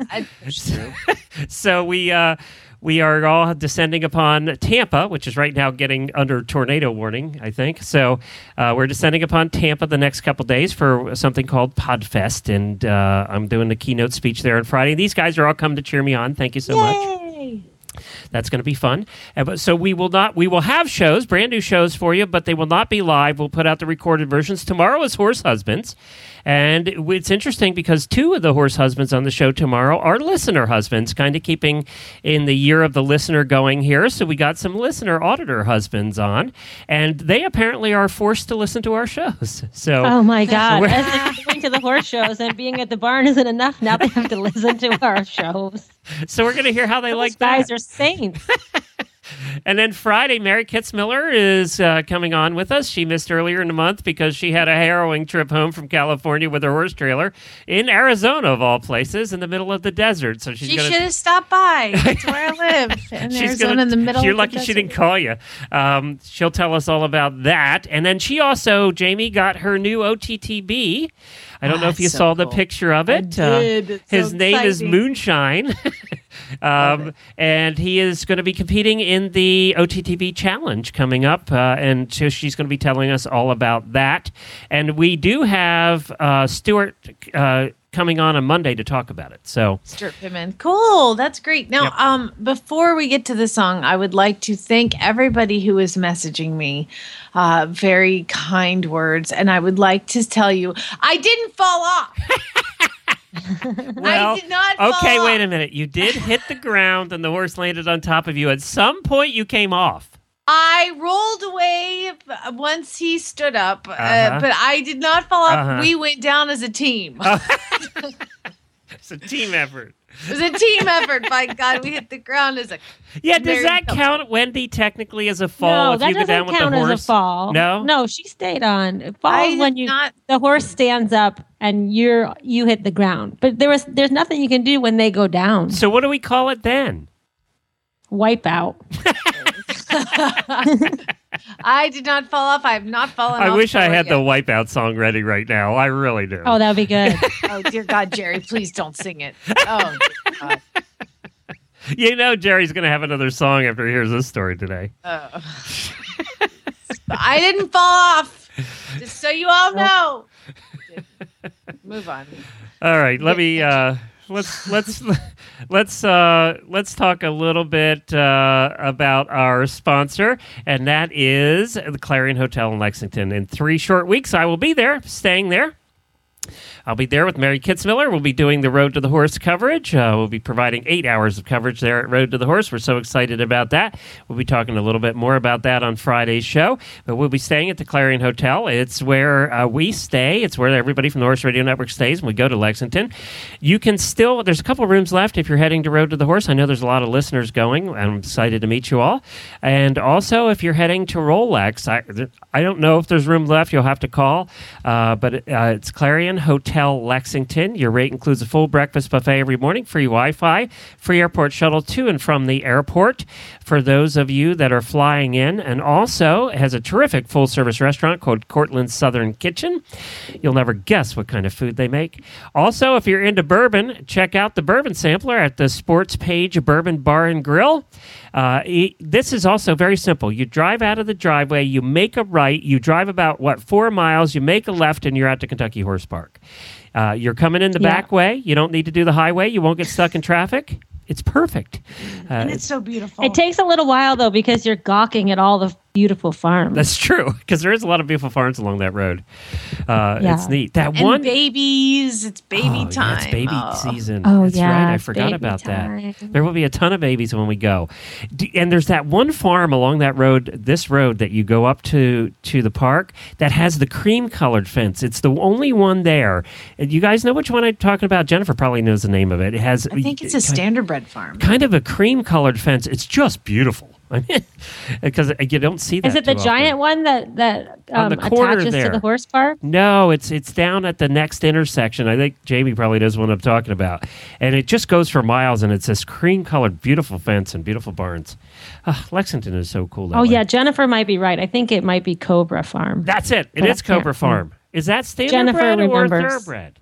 [SPEAKER 1] so we uh, we are all descending upon Tampa, which is right now getting under tornado warning, I think. So uh, we're descending upon Tampa the next couple days for something called Podfest, and uh, I'm doing the keynote speech there on Friday. These guys are all coming to cheer me on. Thank you so
[SPEAKER 3] Yay.
[SPEAKER 1] much. That's going to be fun. Uh, but, so we will not. We will have shows, brand new shows for you, but they will not be live. We'll put out the recorded versions. Tomorrow is Horse Husbands, and it's interesting because two of the horse husbands on the show tomorrow are listener husbands, kind of keeping in the year of the listener going here. So we got some listener auditor husbands on, and they apparently are forced to listen to our shows. So
[SPEAKER 4] Oh my God!
[SPEAKER 1] we're-
[SPEAKER 4] As they're going to the horse shows and being at the barn isn't enough. Now they have to listen to our shows.
[SPEAKER 1] So we're going to hear how they
[SPEAKER 4] Those
[SPEAKER 1] like
[SPEAKER 4] guys
[SPEAKER 1] that.
[SPEAKER 4] are saints.
[SPEAKER 1] And then Friday, Mary Kitzmiller is uh, coming on with us. She missed earlier in the month because she had a harrowing trip home from California with her horse trailer in Arizona, of all places, in the middle of the desert. So she's
[SPEAKER 3] She
[SPEAKER 1] gonna,
[SPEAKER 3] should have stopped by. That's where I live. In
[SPEAKER 1] she's
[SPEAKER 3] Arizona,
[SPEAKER 1] gonna,
[SPEAKER 3] in the middle
[SPEAKER 1] You're
[SPEAKER 3] of
[SPEAKER 1] lucky
[SPEAKER 3] the
[SPEAKER 1] she
[SPEAKER 3] desert.
[SPEAKER 1] didn't call you. Um, she'll tell us all about that. And then she also, Jamie, got her new O T T B. I don't
[SPEAKER 3] Ah,
[SPEAKER 1] know if you
[SPEAKER 3] so
[SPEAKER 1] saw the
[SPEAKER 3] cool.
[SPEAKER 1] picture of
[SPEAKER 3] I
[SPEAKER 1] it.
[SPEAKER 3] did. It's so
[SPEAKER 1] his name is
[SPEAKER 3] exciting.
[SPEAKER 1] Moonshine. um, and he is going to be competing in the O T T B Challenge coming up. Uh, and so she's going to be telling us all about that. And we do have uh, Stuart uh, coming on on Monday to talk about it. So
[SPEAKER 3] Stuart Pittman. Cool. That's great. Now,
[SPEAKER 1] Yep.
[SPEAKER 3] um, before we get to the song, I would like to thank everybody who is messaging me uh, very kind words. And I would like to tell you, I didn't fall off.
[SPEAKER 1] Well,
[SPEAKER 3] I did not fall
[SPEAKER 1] okay,
[SPEAKER 3] off.
[SPEAKER 1] wait a minute. You did hit the ground and the horse landed on top of you. At some point, you came off.
[SPEAKER 3] I rolled away once he stood up, uh,
[SPEAKER 1] Uh-huh.
[SPEAKER 3] but I did not fall off.
[SPEAKER 1] Uh-huh.
[SPEAKER 3] We went down as a team.
[SPEAKER 1] It's a team effort.
[SPEAKER 3] It was a team effort. By God, we hit the ground as a.
[SPEAKER 1] Yeah, does
[SPEAKER 3] Very
[SPEAKER 1] that
[SPEAKER 3] couple.
[SPEAKER 1] count, Wendy, technically as a fall
[SPEAKER 4] No,
[SPEAKER 1] if
[SPEAKER 4] that
[SPEAKER 1] you go
[SPEAKER 4] doesn't
[SPEAKER 1] down with
[SPEAKER 4] count
[SPEAKER 1] the horse?
[SPEAKER 4] as a fall.
[SPEAKER 1] No?
[SPEAKER 4] no, she stayed on. It falls
[SPEAKER 3] I
[SPEAKER 4] when
[SPEAKER 3] did
[SPEAKER 4] you
[SPEAKER 3] not-
[SPEAKER 4] the horse stands up and you're you hit the ground. But there was there's nothing you can do when they go down.
[SPEAKER 1] So what do we call it then?
[SPEAKER 4] Wipe out.
[SPEAKER 3] I did not fall off. I have not fallen off.
[SPEAKER 1] I wish I
[SPEAKER 3] before
[SPEAKER 1] had the
[SPEAKER 3] yet.
[SPEAKER 1] Wipeout song ready right now. I really do.
[SPEAKER 4] Oh, that would be good.
[SPEAKER 3] Oh dear God, Jerry, please don't sing it. Oh, dear God.
[SPEAKER 1] You know Jerry's going to have another song after he hears this story today.
[SPEAKER 3] Oh. I didn't fall off. Just so you all know. Move on.
[SPEAKER 1] All right, let me uh, let's let's let's uh, let's talk a little bit uh, about our sponsor, and that is the Clarion Hotel in Lexington. In three short weeks, I will be there, staying there. I'll be there with Mary Kitzmiller. We'll be doing the Road to the Horse coverage. Uh, we'll be providing eight hours of coverage there at Road to the Horse. We're so excited about that. We'll be talking a little bit more about that on Friday's show. But we'll be staying at the Clarion Hotel. It's where uh, we stay. It's where everybody from the Horse Radio Network stays when we go to Lexington. You can still, there's a couple rooms left if you're heading to Road to the Horse. I know there's a lot of listeners going. I'm excited to meet you all. And also, if you're heading to Rolex, I, I don't know if there's room left. You'll have to call. Uh, but uh, it's Clarion Hotel. Hotel Lexington. Your rate includes a full breakfast buffet every morning, free Wi-Fi, free airport shuttle to and from the airport for those of you that are flying in, and also has a terrific full-service restaurant called Cortland's Southern Kitchen. You'll never guess what kind of food they make. Also, if you're into bourbon, check out the Bourbon Sampler at the Sports Page Bourbon Bar and Grill. Uh, e- this is also very simple. You drive out of the driveway, you make a right, you drive about, what, four miles, you make a left, and you're at the Kentucky Horse Park. Uh, you're coming in the
[SPEAKER 3] Yeah.
[SPEAKER 1] back way. You don't need to do the highway. You won't get stuck in traffic. It's perfect. Uh,
[SPEAKER 3] And it's so beautiful.
[SPEAKER 4] It takes a little while, though, because you're gawking at all the beautiful farms.
[SPEAKER 1] That's true, because there is a lot of beautiful farms along that road. Uh,
[SPEAKER 4] Yeah.
[SPEAKER 1] It's neat. That
[SPEAKER 3] and
[SPEAKER 1] one
[SPEAKER 3] babies. It's baby
[SPEAKER 1] oh,
[SPEAKER 3] time.
[SPEAKER 1] Yeah, it's baby
[SPEAKER 3] Oh.
[SPEAKER 1] season.
[SPEAKER 4] Oh,
[SPEAKER 1] That's
[SPEAKER 4] yeah,
[SPEAKER 1] right. I
[SPEAKER 4] it's
[SPEAKER 1] forgot
[SPEAKER 4] baby
[SPEAKER 1] about
[SPEAKER 4] time.
[SPEAKER 1] that. There will be a ton of babies when we go. D- And there's that one farm along that road, this road that you go up to to the park that has the cream-colored fence. It's the only one there. And you guys know which one I'm talking about? Jennifer probably knows the name of it. It has.
[SPEAKER 3] I think it's a standardbred farm.
[SPEAKER 1] Kind of a cream-colored fence. It's just beautiful. I mean, because you don't see that.
[SPEAKER 4] Is it the
[SPEAKER 1] too
[SPEAKER 4] giant
[SPEAKER 1] often.
[SPEAKER 4] one that that
[SPEAKER 1] On
[SPEAKER 4] um,
[SPEAKER 1] the corner
[SPEAKER 4] attaches
[SPEAKER 1] there.
[SPEAKER 4] to the horse park?
[SPEAKER 1] No, it's it's down at the next intersection. I think Jamie probably knows what I'm talking about. And it just goes for miles, and it's this cream-colored, beautiful fence and beautiful barns. Uh, Lexington is so cool. That
[SPEAKER 4] Oh,
[SPEAKER 1] way.
[SPEAKER 4] yeah. Jennifer might be right. I think it might be Cobra Farm.
[SPEAKER 1] That's it. It
[SPEAKER 4] But I
[SPEAKER 1] is Cobra
[SPEAKER 4] can't-
[SPEAKER 1] Farm. Is that
[SPEAKER 4] Jennifer
[SPEAKER 1] standardbred or
[SPEAKER 4] remembers.
[SPEAKER 1] thoroughbred?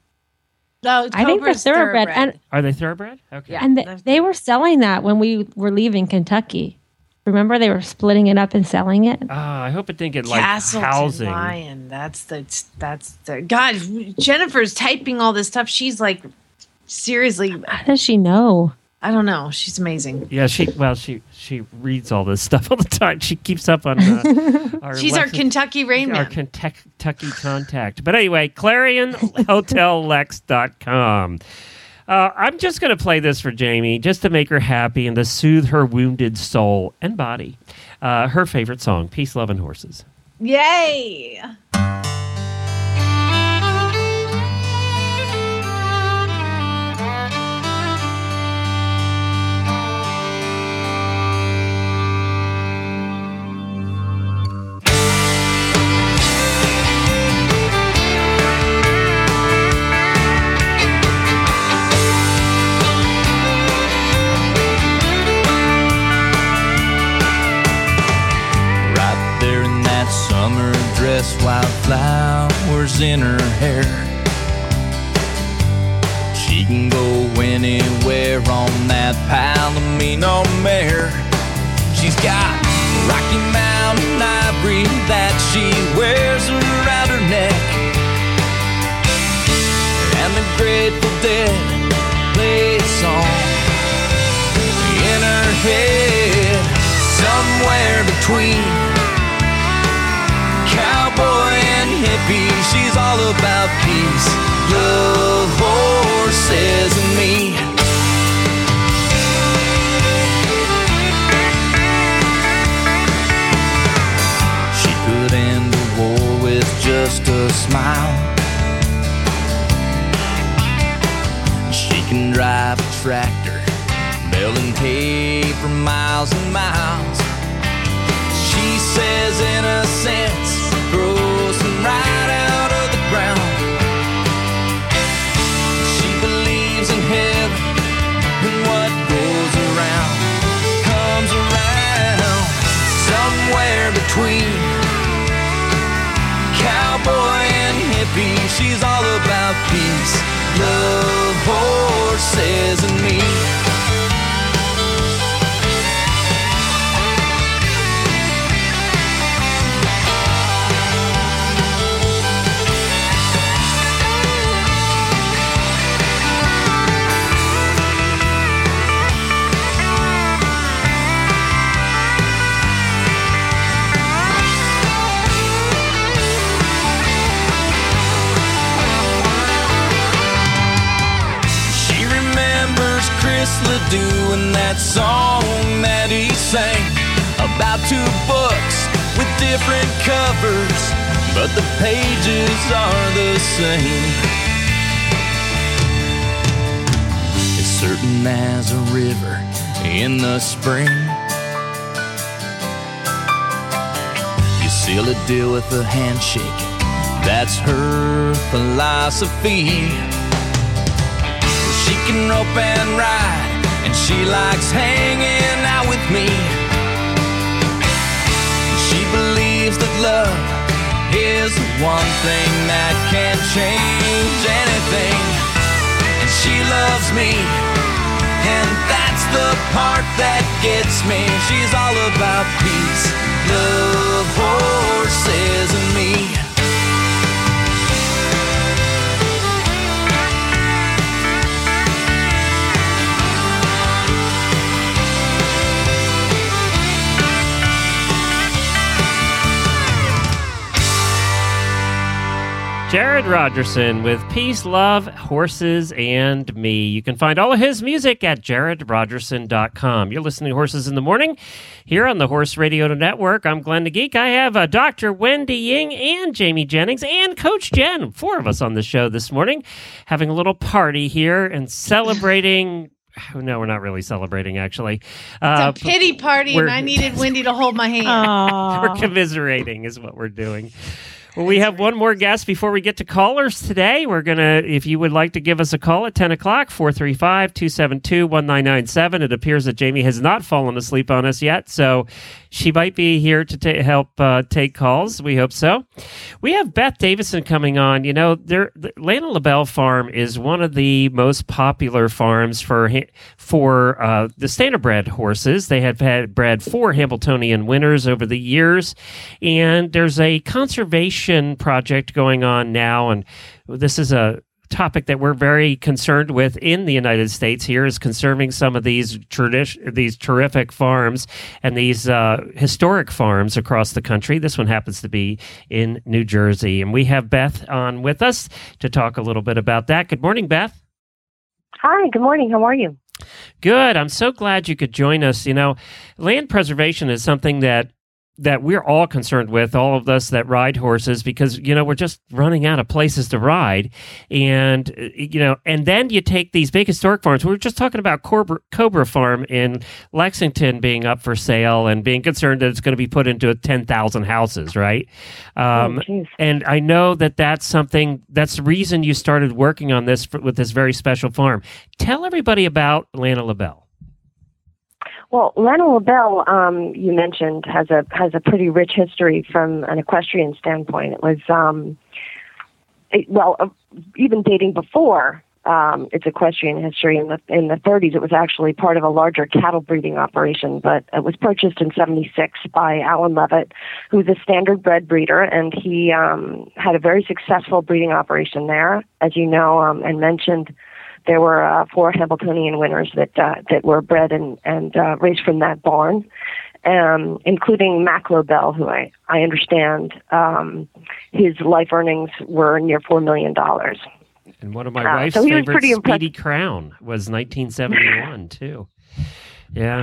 [SPEAKER 3] No,
[SPEAKER 4] I think they're
[SPEAKER 3] Cobra's
[SPEAKER 4] thoroughbred. And,
[SPEAKER 1] Are they thoroughbred? Okay.
[SPEAKER 3] Yeah.
[SPEAKER 4] and they, they were selling that when we were leaving Kentucky. Remember, they were splitting it up and selling it?
[SPEAKER 1] Oh, I hope it didn't get like
[SPEAKER 3] Castleton
[SPEAKER 1] housing.
[SPEAKER 3] Lion. That's the that's the God. Jennifer's typing all this stuff. She's like, seriously,
[SPEAKER 4] How does she know?
[SPEAKER 3] I don't know. She's amazing.
[SPEAKER 1] Yeah, she well, she she reads all this stuff all the time. She keeps up on. Uh, our
[SPEAKER 3] She's our
[SPEAKER 1] Lexi-
[SPEAKER 3] Kentucky Rain
[SPEAKER 1] Our
[SPEAKER 3] Man.
[SPEAKER 1] Kentucky contact. But anyway, Clarion Hotel Lex dot com. Uh, I'm just going to play this for Jamie just to make her happy and to soothe her wounded soul and body. Uh, her favorite song, Peace, Love, and Horses.
[SPEAKER 3] Yay!
[SPEAKER 12] Right there in that summer dress, wildflowers in her hair. She can go anywhere on that Palomino mare. She's got Rocky Mountain ivory that she wears around her neck, and the Grateful Dead play a song in her head. Somewhere between cowboy and hippie, she's all about peace, love, horses, and me. She could end the war with just a smile. She can drive a tractor, baling hay for miles and miles. She says innocence grows right out of the ground. She believes in heaven, and what goes around comes around. Somewhere between cowboy and hippie, she's all about peace, love, horses, and me. She remembers Chris Ledoux and that song that he sang about two books with different covers, but the pages are the same. As certain as a river in the spring, you seal a deal with a handshake that's her philosophy. She can rope and ride, and she likes hanging out with me. She believes that love is the one thing that can change anything. And she loves me, and that's the part that gets me. She's all about peace, love, horses, and me.
[SPEAKER 1] Jared Rogerson with Peace, Love, Horses, and Me. You can find all of his music at jared rogerson dot com. You're listening to Horses in the Morning here on the Horse Radio Network. I'm Glenn the Geek. I have uh, Doctor Wendy Ying and Jamie Jennings and Coach Jen, four of us on the show this morning, having a little party here and celebrating... No, we're not really celebrating, actually. Uh,
[SPEAKER 3] it's a pity party, and I needed Wendy to hold my hand.
[SPEAKER 1] We're commiserating is what we're doing. Well, we have one more guest before we get to callers today. We're going to, if you would like to give us a call at ten o'clock, four three five, two seven two, one nine nine seven. It appears that Jamie has not fallen asleep on us yet, so she might be here to ta- help uh, take calls. We hope so. We have Beth Davison coming on. You know, there, the Lana LaBelle Farm is one of the most popular farms for for uh, the standardbred horses. They have had bred four Hambletonian winners over the years, and there's a conservation project going on now, and this is a topic that we're very concerned with in the United States here, is conserving some of these tradition, these terrific farms and these uh, historic farms across the country. This one happens to be in New Jersey, and we have Beth on with us to talk a little bit about that. Good morning, Beth.
[SPEAKER 13] Hi, good morning. How are you?
[SPEAKER 1] Good. I'm so glad you could join us. You know, land preservation is something that that we're all concerned with, all of us that ride horses, because, you know, we're just running out of places to ride. And, you know, and then you take these big historic farms. We were just talking about Cobra, Cobra Farm in Lexington being up for sale and being concerned that it's going to be put into ten thousand houses, right? Um, oh, and I know that that's something, that's the reason you started working on this for, with this very special farm. Tell everybody about Lana LaBelle.
[SPEAKER 13] Well, Lana LaBelle, um, you mentioned, has a has a pretty rich history from an equestrian standpoint. It was, um, it, well, uh, even dating before um, its equestrian history in the in the thirties, it was actually part of a larger cattle breeding operation. But it was purchased in seventy-six by Alan Levitt, who's a standard bred breeder, and he um, had a very successful breeding operation there, as you know, um, and mentioned. There were uh, four Hambletonian winners that uh, that were bred and, and uh, raised from that barn, um, including Mac LaBelle, who I, I understand um, his life earnings were near four million dollars.
[SPEAKER 1] And one of my
[SPEAKER 13] uh,
[SPEAKER 1] wife's
[SPEAKER 13] so
[SPEAKER 1] favorites, Speedy Crown, was nineteen seventy-one, too. Yeah.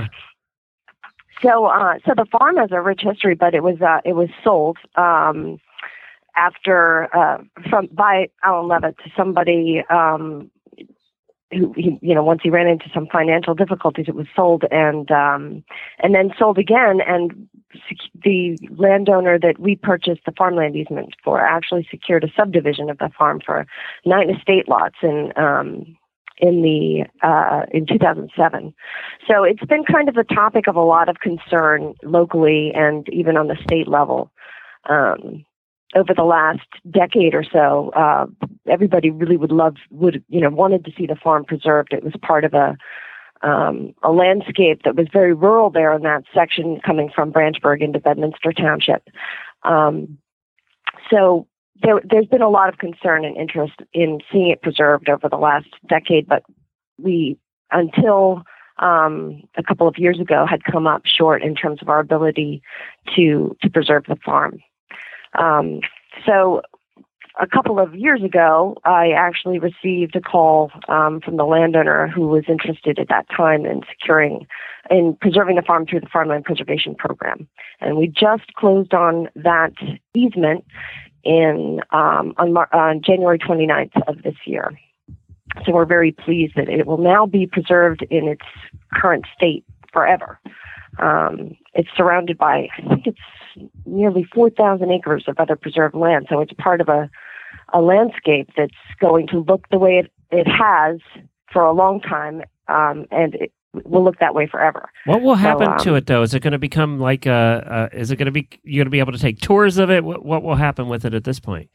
[SPEAKER 13] So uh, so the farm has a rich history, but it was uh, it was sold um, after uh, from by Alan Levitt to somebody um, who, he, you know, once he ran into some financial difficulties, it was sold and um, and then sold again. And the landowner that we purchased the farmland easement for actually secured a subdivision of the farm for nine estate lots in um, in the uh, in two thousand seven. So it's been kind of a topic of a lot of concern locally and even on the state level. Um, over the last decade or so, uh, everybody really would love, would, you know, wanted to see the farm preserved. It was part of a, um, a landscape that was very rural there in that section coming from Branchburg into Bedminster Township. Um, so there, there's been a lot of concern and interest in seeing it preserved over the last decade, but we, until um, a couple of years ago, had come up short in terms of our ability to, to preserve the farm. Um, so a couple of years ago, I actually received a call um, from the landowner who was interested at that time in securing, in preserving the farm through the Farmland Preservation Program. And we just closed on that easement in um, on, Mar- on January twenty-ninth of this year. So we're very pleased that it will now be preserved in its current state forever. Um, it's surrounded by, I think it's nearly four thousand acres of other preserved land. So it's part of a, a landscape that's going to look the way it, it has for a long time, um, and it will look that way forever.
[SPEAKER 1] What will happen
[SPEAKER 13] so, um,
[SPEAKER 1] to it, though? Is it going to become like a, a is it going to be, you're going to be able to take tours of it? What, what will happen with it at this point?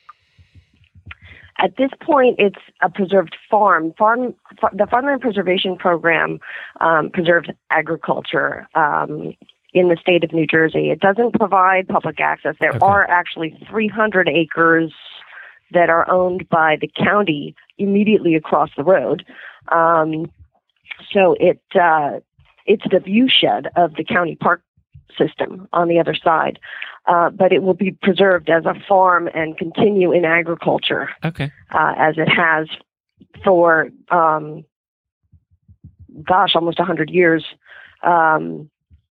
[SPEAKER 13] At this point, it's a preserved farm. Farm, the Farmland Preservation Program um, preserves agriculture um, in the state of New Jersey. It doesn't provide public access. There
[SPEAKER 1] Okay.
[SPEAKER 13] are actually three hundred acres that are owned by the county immediately across the road. Um, so it uh, it's the viewshed of the county park system on the other side. Uh, but it will be preserved as a farm and continue in agriculture.
[SPEAKER 1] Okay.
[SPEAKER 13] Uh, as it has for, um, gosh, almost one hundred years. Um,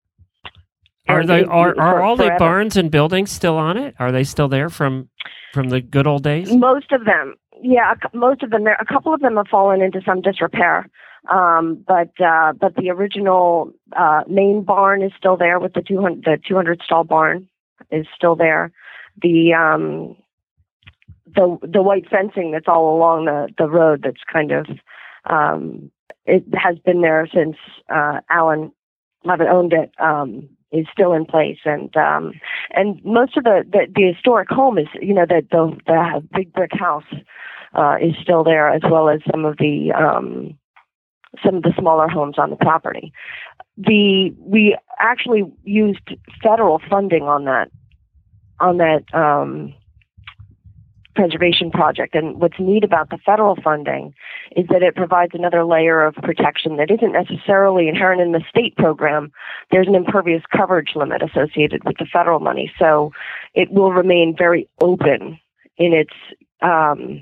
[SPEAKER 1] Are
[SPEAKER 13] and
[SPEAKER 1] they
[SPEAKER 13] it-
[SPEAKER 1] are,
[SPEAKER 13] it-
[SPEAKER 1] are
[SPEAKER 13] for-
[SPEAKER 1] all the
[SPEAKER 13] forever.
[SPEAKER 1] barns and buildings still on it? Are they still there from from the good old days?
[SPEAKER 13] Most of them, yeah, a cou- most of them. There, a couple of them have fallen into some disrepair, um, but uh, but the original uh, main barn is still there with the two hundred the two hundred stall barn is still there. The um, the the white fencing that's all along the the road that's kind of um, it has been there since uh, Alan Levitt owned it. Um, is still in place, and um, and most of the, the, the historic home is, you know, the the, the big brick house uh, is still there, as well as some of the um, some of the smaller homes on the property. The we actually used federal funding on that on that um, preservation project, and what's neat about the federal funding is that it provides another layer of protection that isn't necessarily inherent in the state program. There's an impervious coverage limit associated with the federal money, so it will remain very open in its um,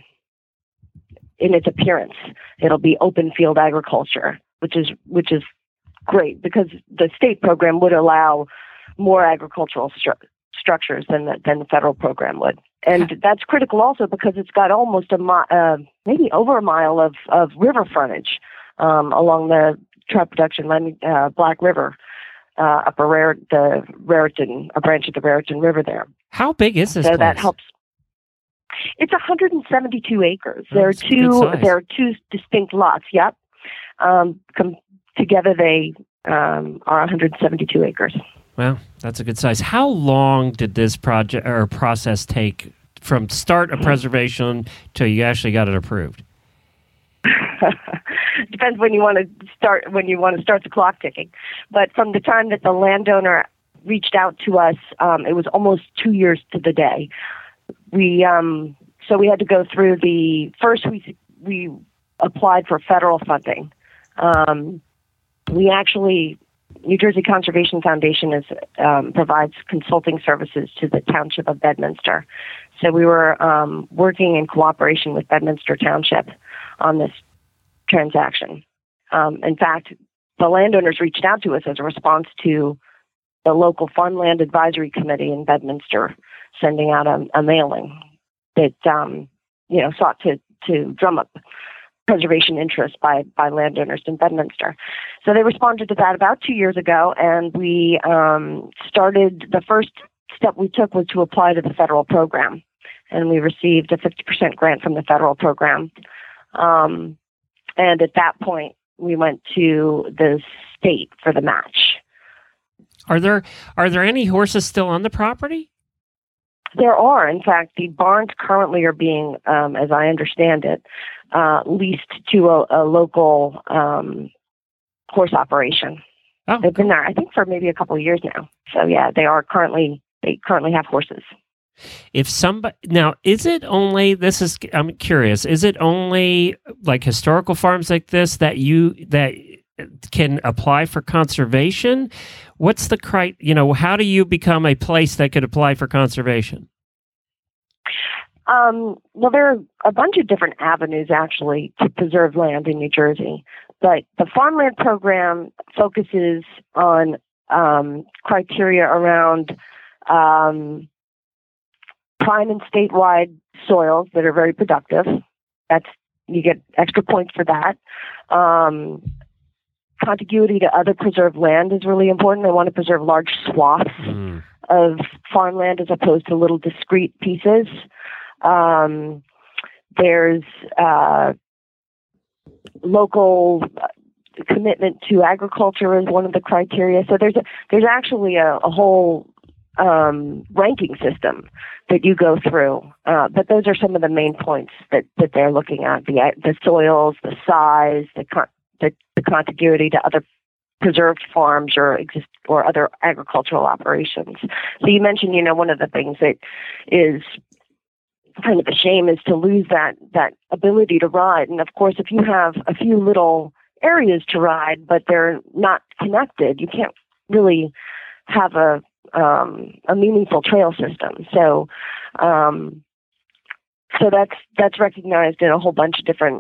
[SPEAKER 13] in its appearance. It'll be open field agriculture, which is which is great, because the state program would allow more agricultural stru- structures than the, than the federal program would. And that's critical also because it's got almost a mi- uh, maybe over a mile of, of river frontage um, along the trout production uh, Black River, uh, up a Rare, the Raritan, a branch of the Raritan River there.
[SPEAKER 1] How big is this
[SPEAKER 13] So
[SPEAKER 1] place?
[SPEAKER 13] that helps. It's one hundred seventy-two acres.
[SPEAKER 1] Oh,
[SPEAKER 13] there are
[SPEAKER 1] that's a good
[SPEAKER 13] two.
[SPEAKER 1] size.
[SPEAKER 13] There are two distinct lots. Yep. Um, com- together, they um, are one hundred seventy-two acres.
[SPEAKER 1] Well, that's a good size. How long did this project or process take from start of preservation till you actually got it approved?
[SPEAKER 13] Depends when you want to start when you want to start the clock ticking. But from the time that the landowner reached out to us, um, it was almost two years to the day. We um, so we had to go through the first. We we applied for federal funding. Um, we actually. New Jersey Conservation Foundation is, um, provides consulting services to the Township of Bedminster. So we were um, working in cooperation with Bedminster Township on this transaction. Um, in fact, the landowners reached out to us as a response to the local Farmland Advisory Committee in Bedminster sending out a, a mailing that um, you know sought to, to drum up preservation interest by, by landowners in Bedminster. So they responded to that about two years ago, and we um, started, the first step we took was to apply to the federal program, and we received a fifty percent grant from the federal program. Um, and at that point, we went to the state for the match.
[SPEAKER 1] Are there are there any horses still on the property?
[SPEAKER 13] There are. In fact, the barns currently are being, um, as I understand it, uh, leased to a, a local um, horse operation.
[SPEAKER 1] Oh.
[SPEAKER 13] They've been there, I think, for maybe a couple of years now. So yeah, they are currently they currently have horses.
[SPEAKER 1] If somebody now, is it only this is I'm curious, is it only like historical farms like this that you that can apply for conservation? What's the cri you know, how do you become a place that could apply for conservation?
[SPEAKER 13] Um, well, there are a bunch of different avenues actually to preserve land in New Jersey, but the farmland program focuses on um, criteria around um, prime and statewide soils that are very productive. That's you get extra points for that. Um, contiguity to other preserved land is really important. They want to preserve large swaths
[SPEAKER 1] Mm.
[SPEAKER 13] of farmland as opposed to little discrete pieces. Um, there's uh, local commitment to agriculture is one of the criteria. So there's a, there's actually a, a whole um, ranking system that you go through. Uh, but those are some of the main points that, that they're looking at: the the soils, the size, the con- the, the contiguity to other preserved farms or exist or other agricultural operations. So you mentioned, you know, one of the things that is kind of a shame is to lose that that ability to ride. And of course, if you have a few little areas to ride, but they're not connected, you can't really have a um, a meaningful trail system. So, um, so that's that's recognized in a whole bunch of different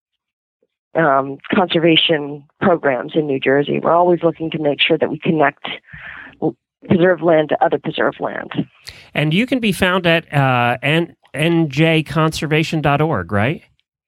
[SPEAKER 13] um, conservation programs in New Jersey. We're always looking to make sure that we connect preserved land to other preserved land.
[SPEAKER 1] And you can be found at uh, n j conservation dot org, right?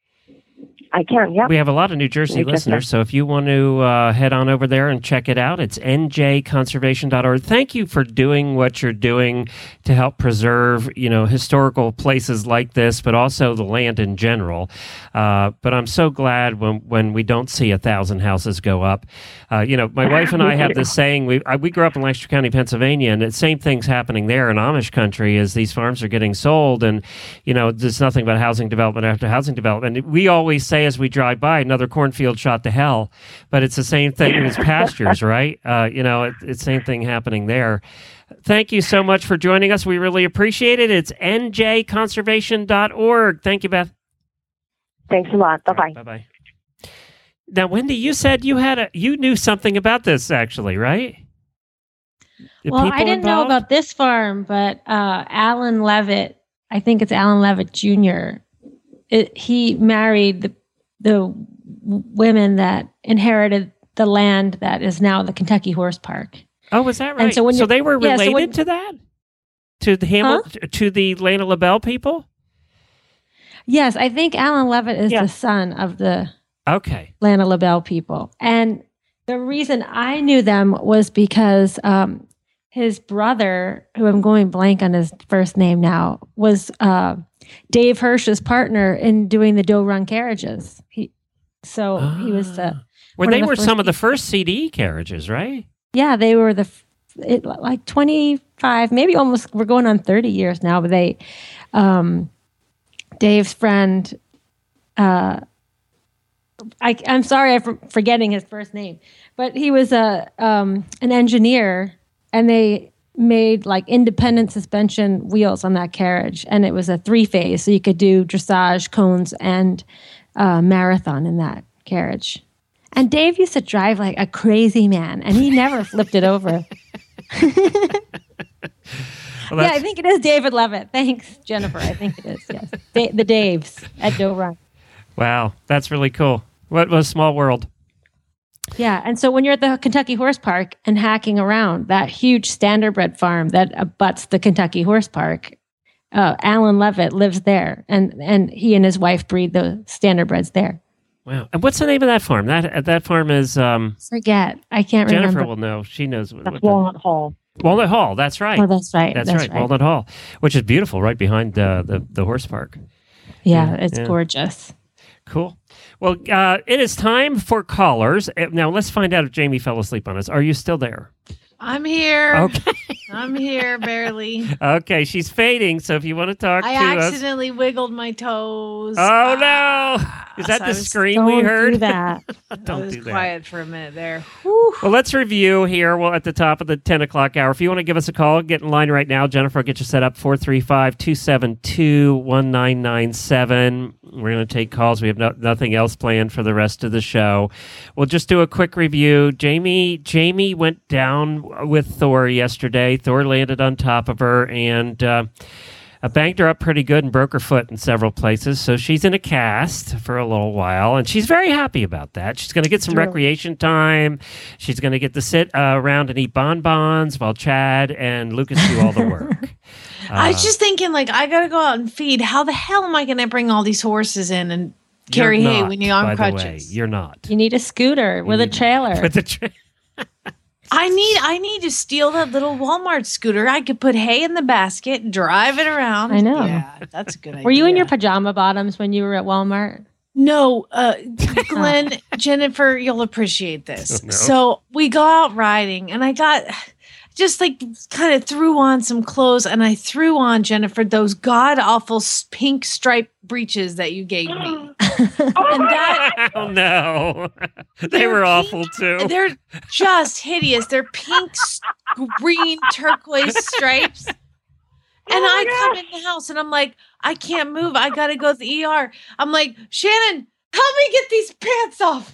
[SPEAKER 13] I can, yeah.
[SPEAKER 1] We have a lot of New Jersey
[SPEAKER 13] New
[SPEAKER 1] listeners,
[SPEAKER 13] Jersey.
[SPEAKER 1] so if you want to uh, head on over there and check it out, it's n j conservation dot org. Thank you for doing what you're doing to help preserve, you know, historical places like this, but also the land in general. Uh, but I'm so glad when when we don't see a thousand houses go up. Uh, you know, my wife and I have this saying. We I, we grew up in Lancaster County, Pennsylvania, and the same thing's happening there in Amish country as these farms are getting sold, and you know, there's nothing but housing development after housing development. And we always say as we drive by, another cornfield shot to hell, but it's the same thing as pastures, right? Uh, you know, it, it's the same thing happening there. Thank you so much for joining us. We really appreciate it. It's n j conservation dot org. Thank you, Beth.
[SPEAKER 13] Thanks a lot. Bye-bye.
[SPEAKER 1] Bye-bye. Now, Wendy, you said you had a you knew something about this, actually, right? The
[SPEAKER 4] well, I
[SPEAKER 1] people
[SPEAKER 4] didn't know
[SPEAKER 1] involved?
[SPEAKER 4] about this farm, but uh, Alan Levitt, I think it's Alan Levitt Junior, It, he married the the women that inherited the land that is now the Kentucky Horse Park.
[SPEAKER 1] Oh, was that right?
[SPEAKER 4] And so when
[SPEAKER 1] so
[SPEAKER 4] you-
[SPEAKER 1] they were
[SPEAKER 4] yeah,
[SPEAKER 1] related
[SPEAKER 4] so when-
[SPEAKER 1] to that? To the Hamil- to the Lana LaBelle people?
[SPEAKER 4] Yes, I think Alan Levitt is
[SPEAKER 1] Yeah.
[SPEAKER 4] the son of the
[SPEAKER 1] Okay.
[SPEAKER 4] Lana LaBelle people. And the reason I knew them was because um, his brother, who I'm going blank on his first name now, was uh, Dave Hirsch's partner in doing the Doe Run carriages. He, so he was the
[SPEAKER 1] Where
[SPEAKER 4] one
[SPEAKER 1] they
[SPEAKER 4] of the
[SPEAKER 1] were
[SPEAKER 4] first
[SPEAKER 1] some of the
[SPEAKER 4] people.
[SPEAKER 1] first C D carriages, right?
[SPEAKER 4] Yeah, they were the f- it, like twenty-five, maybe almost. We're going on thirty years now. But they, um, Dave's friend, uh, I, I'm sorry, I'm forgetting his first name, but he was a um, an engineer, and they made like independent suspension wheels on that carriage, and it was a three phase, so you could do dressage, cones, and uh, marathon in that carriage. And Dave used to drive like a crazy man, and he never flipped it over.
[SPEAKER 1] Well,
[SPEAKER 4] yeah, I
[SPEAKER 1] that's-
[SPEAKER 4] think it is David Levitt. Thanks, Jennifer. I think it is, yes. Da- the Daves at Doe Run.
[SPEAKER 1] Wow, that's really cool. What was small world?
[SPEAKER 4] Yeah, and so when you're at the Kentucky Horse Park and hacking around that huge standardbred farm that abuts the Kentucky Horse Park, uh, Alan Levitt lives there, and and he and his wife breed the standardbreds there.
[SPEAKER 1] Wow. And what's the name of that farm? That that farm is um,
[SPEAKER 4] Forget, I can't
[SPEAKER 1] Jennifer
[SPEAKER 4] remember.
[SPEAKER 1] will know. She knows what, what
[SPEAKER 13] Walnut Hall.
[SPEAKER 1] the, Walnut Hall. That's right.
[SPEAKER 4] Oh, that's right.
[SPEAKER 1] That's,
[SPEAKER 4] That's
[SPEAKER 1] right.
[SPEAKER 4] right.
[SPEAKER 1] Walnut Hall, which is beautiful, right behind uh, the the horse park.
[SPEAKER 4] Yeah,
[SPEAKER 1] Yeah,
[SPEAKER 4] it's
[SPEAKER 1] yeah.
[SPEAKER 4] gorgeous.
[SPEAKER 1] Cool. Well, uh, it is time for callers. Uh, Now let's find out if Jamie fell asleep on us. Are you still there?
[SPEAKER 3] I'm here.
[SPEAKER 1] Okay.
[SPEAKER 3] I'm here, barely.
[SPEAKER 1] Okay, she's fading. So if you want to talk
[SPEAKER 3] I
[SPEAKER 1] to us,
[SPEAKER 3] accidentally wiggled my toes.
[SPEAKER 1] oh no, is that
[SPEAKER 3] so
[SPEAKER 1] the
[SPEAKER 3] I was-
[SPEAKER 1] scream we
[SPEAKER 4] Don't
[SPEAKER 1] heard?
[SPEAKER 4] do that.
[SPEAKER 3] I
[SPEAKER 1] Don't
[SPEAKER 3] was
[SPEAKER 1] do that.
[SPEAKER 3] quiet for a minute there.
[SPEAKER 1] Well, let's review here. Well, at the top of the ten o'clock hour. If you want to give us a call, get in line right now. Jennifer will get you set up, four three five, two seven two, one nine nine seven. We're going to take calls. We have no, nothing else planned for the rest of the show. We'll just do a quick review. Jamie Jamie went down with Thor yesterday. Thor landed on top of her and uh, uh, banged her up pretty good and broke her foot in several places. So she's in a cast for a little while, and she's very happy about that. She's going to get some
[SPEAKER 4] Really?
[SPEAKER 1] recreation time. She's going to get to sit uh, around and eat bonbons while Chad and Lucas do all the work.
[SPEAKER 3] I
[SPEAKER 1] Uh,
[SPEAKER 3] was just thinking, like, I gotta go out and feed. How the hell am I gonna bring all these horses in and carry
[SPEAKER 1] you're
[SPEAKER 3] hay
[SPEAKER 1] not,
[SPEAKER 3] when you're on
[SPEAKER 1] by the way.
[SPEAKER 3] crutches?
[SPEAKER 1] You're not.
[SPEAKER 4] You need a scooter with a
[SPEAKER 1] need-
[SPEAKER 4] trailer.
[SPEAKER 1] With the tra-
[SPEAKER 3] I need I need to steal that little Walmart scooter. I could put hay in the basket, drive it around.
[SPEAKER 4] I know.
[SPEAKER 3] Yeah, that's a good idea.
[SPEAKER 4] Were you in your pajama bottoms when you were at Walmart?
[SPEAKER 3] No, uh, Glenn, Jennifer, you'll appreciate this.
[SPEAKER 4] Oh, no.
[SPEAKER 3] So we go out riding, and I got just like kind of threw on some clothes, and I threw on, Jennifer, those god awful pink striped breeches that you gave me. And that,
[SPEAKER 1] oh no, they were awful too.
[SPEAKER 3] They're just hideous. They're pink, s- green, turquoise stripes. And I come in the house and I'm like, I can't move. I got to go to the E R. I'm like, Shannon, help me get these pants off.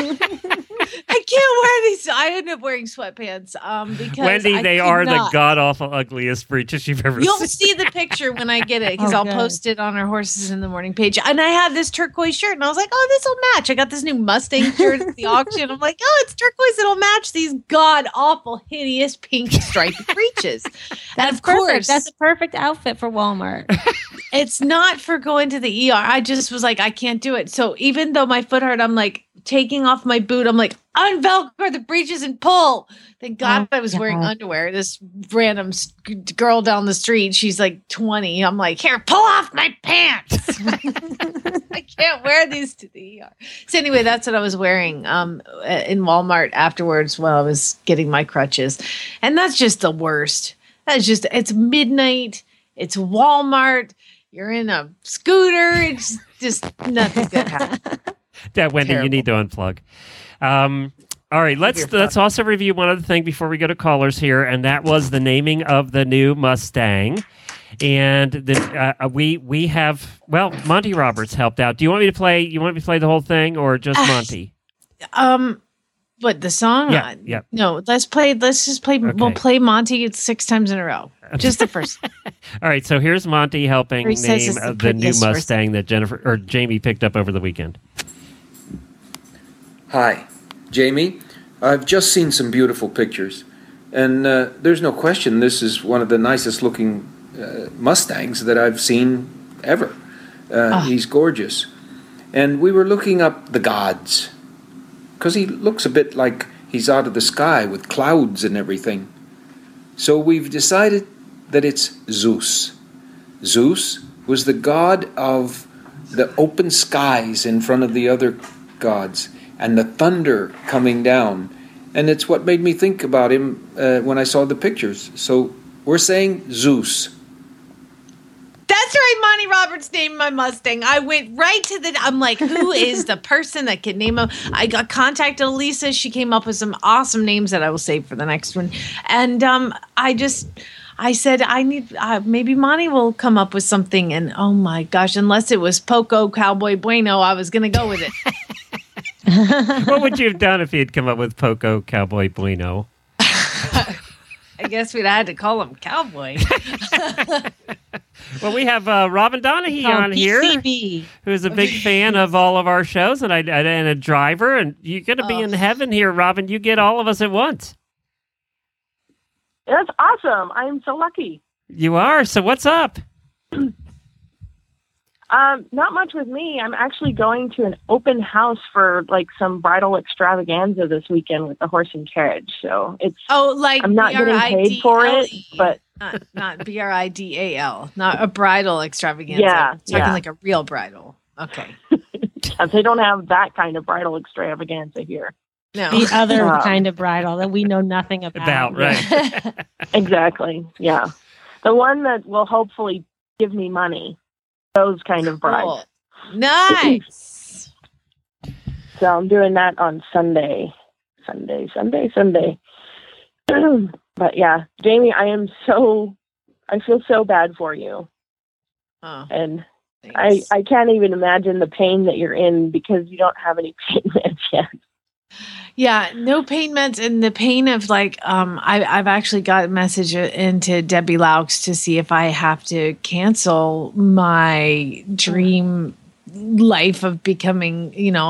[SPEAKER 3] I can't wear these. I ended up wearing sweatpants um, because
[SPEAKER 1] Wendy,
[SPEAKER 3] I
[SPEAKER 1] they
[SPEAKER 3] could
[SPEAKER 1] are
[SPEAKER 3] not.
[SPEAKER 1] the god awful ugliest breeches you've ever
[SPEAKER 3] You'll
[SPEAKER 1] seen.
[SPEAKER 3] see the picture when I get it because
[SPEAKER 4] Oh,
[SPEAKER 3] I'll
[SPEAKER 4] good.
[SPEAKER 3] post it on our Horses in the Morning page. And I had this turquoise shirt, and I was like, "Oh, this will match." I got this new Mustang shirt at the auction. I'm like, "Oh, it's turquoise. It'll match these god awful, hideous pink striped breeches." And of
[SPEAKER 4] Perfect.
[SPEAKER 3] course,
[SPEAKER 4] That's a perfect outfit for Walmart.
[SPEAKER 3] it's not for going to the E R. I just was like, I can't do it. So even though my foot hurt, I'm like taking off my boot. I'm like, unvelcro the breeches and pull. Thank God
[SPEAKER 4] Oh,
[SPEAKER 3] I was wearing
[SPEAKER 4] God.
[SPEAKER 3] underwear. This random s- girl down the street, she's like twenty. I'm like, here, pull off my pants. I can't wear these to the E R. So anyway, that's what I was wearing um, in Walmart afterwards while I was getting my crutches. And that's just the worst. That's just, it's midnight. It's Walmart. You're in a scooter. It's just nothing good happen.
[SPEAKER 1] Yeah, Wendy,
[SPEAKER 3] Terrible.
[SPEAKER 1] you need to unplug. Um, all right, let's
[SPEAKER 3] You're
[SPEAKER 1] let's also review one other thing before we go to callers here, and that was the naming of the new Mustang. And the, uh, we we have well, Monty Roberts helped out. Do you want me to play? You want me to play the whole thing or just Monty?
[SPEAKER 3] Um, what the song?
[SPEAKER 1] Yeah,
[SPEAKER 3] Uh,
[SPEAKER 1] yeah.
[SPEAKER 3] No, let's play. Let's just play. We'll
[SPEAKER 1] Okay.
[SPEAKER 3] play Monty six times in a row. Just the first.
[SPEAKER 1] All right, so here's Monty helping
[SPEAKER 3] He says
[SPEAKER 1] name
[SPEAKER 3] it's the
[SPEAKER 1] uh, the new
[SPEAKER 3] prettiest first-
[SPEAKER 1] Mustang that Jennifer or Jamie picked up over the weekend.
[SPEAKER 8] Hi, Jamie. I've just seen some beautiful pictures, and uh, there's no question this is one of the nicest looking uh, Mustangs that I've seen ever. Uh,
[SPEAKER 3] Ah.
[SPEAKER 8] He's gorgeous. And we were looking up the gods, because he looks a bit like he's out of the sky with clouds and everything. So we've decided that it's Zeus. Zeus was the god of the open skies in front of the other gods and the thunder coming down. And it's what made me think about him uh, when I saw the pictures. So we're saying Zeus.
[SPEAKER 3] That's right. Monty Roberts named my Mustang. I went right to the. I'm like, who is the person that can name him? I got contacted Elisa. She came up with some awesome names that I will save for the next one. And um, I just, I said, I need uh, maybe Monty will come up with something. And oh my gosh, unless it was Poco Cowboy Bueno, I was going to go with it.
[SPEAKER 1] What would you have done if he had come up with Poco Cowboy Bueno?
[SPEAKER 3] I guess we'd had to call him Cowboy.
[SPEAKER 1] Well, we have uh, Robin Donahue
[SPEAKER 4] Oh,
[SPEAKER 1] on here,
[SPEAKER 4] P C B.
[SPEAKER 1] who's a big fan of all of our shows, and I and a driver. And you're going to be
[SPEAKER 3] Oh.
[SPEAKER 1] in heaven here, Robin. You get all of us at once.
[SPEAKER 14] That's awesome. I'm so lucky.
[SPEAKER 1] You are. So what's up?
[SPEAKER 14] Um, not much with me. I'm actually going to an open house for like some bridal extravaganza this weekend with the horse and carriage. So it's
[SPEAKER 3] Oh, like
[SPEAKER 14] I'm not getting paid for it, but
[SPEAKER 3] not, not B R I D A L, not a bridal extravaganza.
[SPEAKER 14] Yeah,
[SPEAKER 3] I'm talking
[SPEAKER 14] yeah.
[SPEAKER 3] like a real bridal. Okay.
[SPEAKER 14] they don't have that kind of bridal extravaganza here.
[SPEAKER 3] No.
[SPEAKER 4] The other
[SPEAKER 14] Um,
[SPEAKER 4] kind of bridal that we know nothing about.
[SPEAKER 1] About, right.
[SPEAKER 14] Exactly. Yeah. The one that will hopefully give me money. Those kind of brides.
[SPEAKER 3] Cool. Nice.
[SPEAKER 14] So I'm doing that on Sunday. Sunday, Sunday, Sunday. But yeah, Jamie, I am so, I feel so bad for you.
[SPEAKER 3] Oh,
[SPEAKER 14] And I,
[SPEAKER 3] thanks.
[SPEAKER 14] I can't even imagine the pain that you're in because you don't have any pain meds yet.
[SPEAKER 3] Yeah, no pain meds, and the pain of like, um, I, I've actually got a message into Debbie Laux to see if I have to cancel my dream life of becoming, you know, a,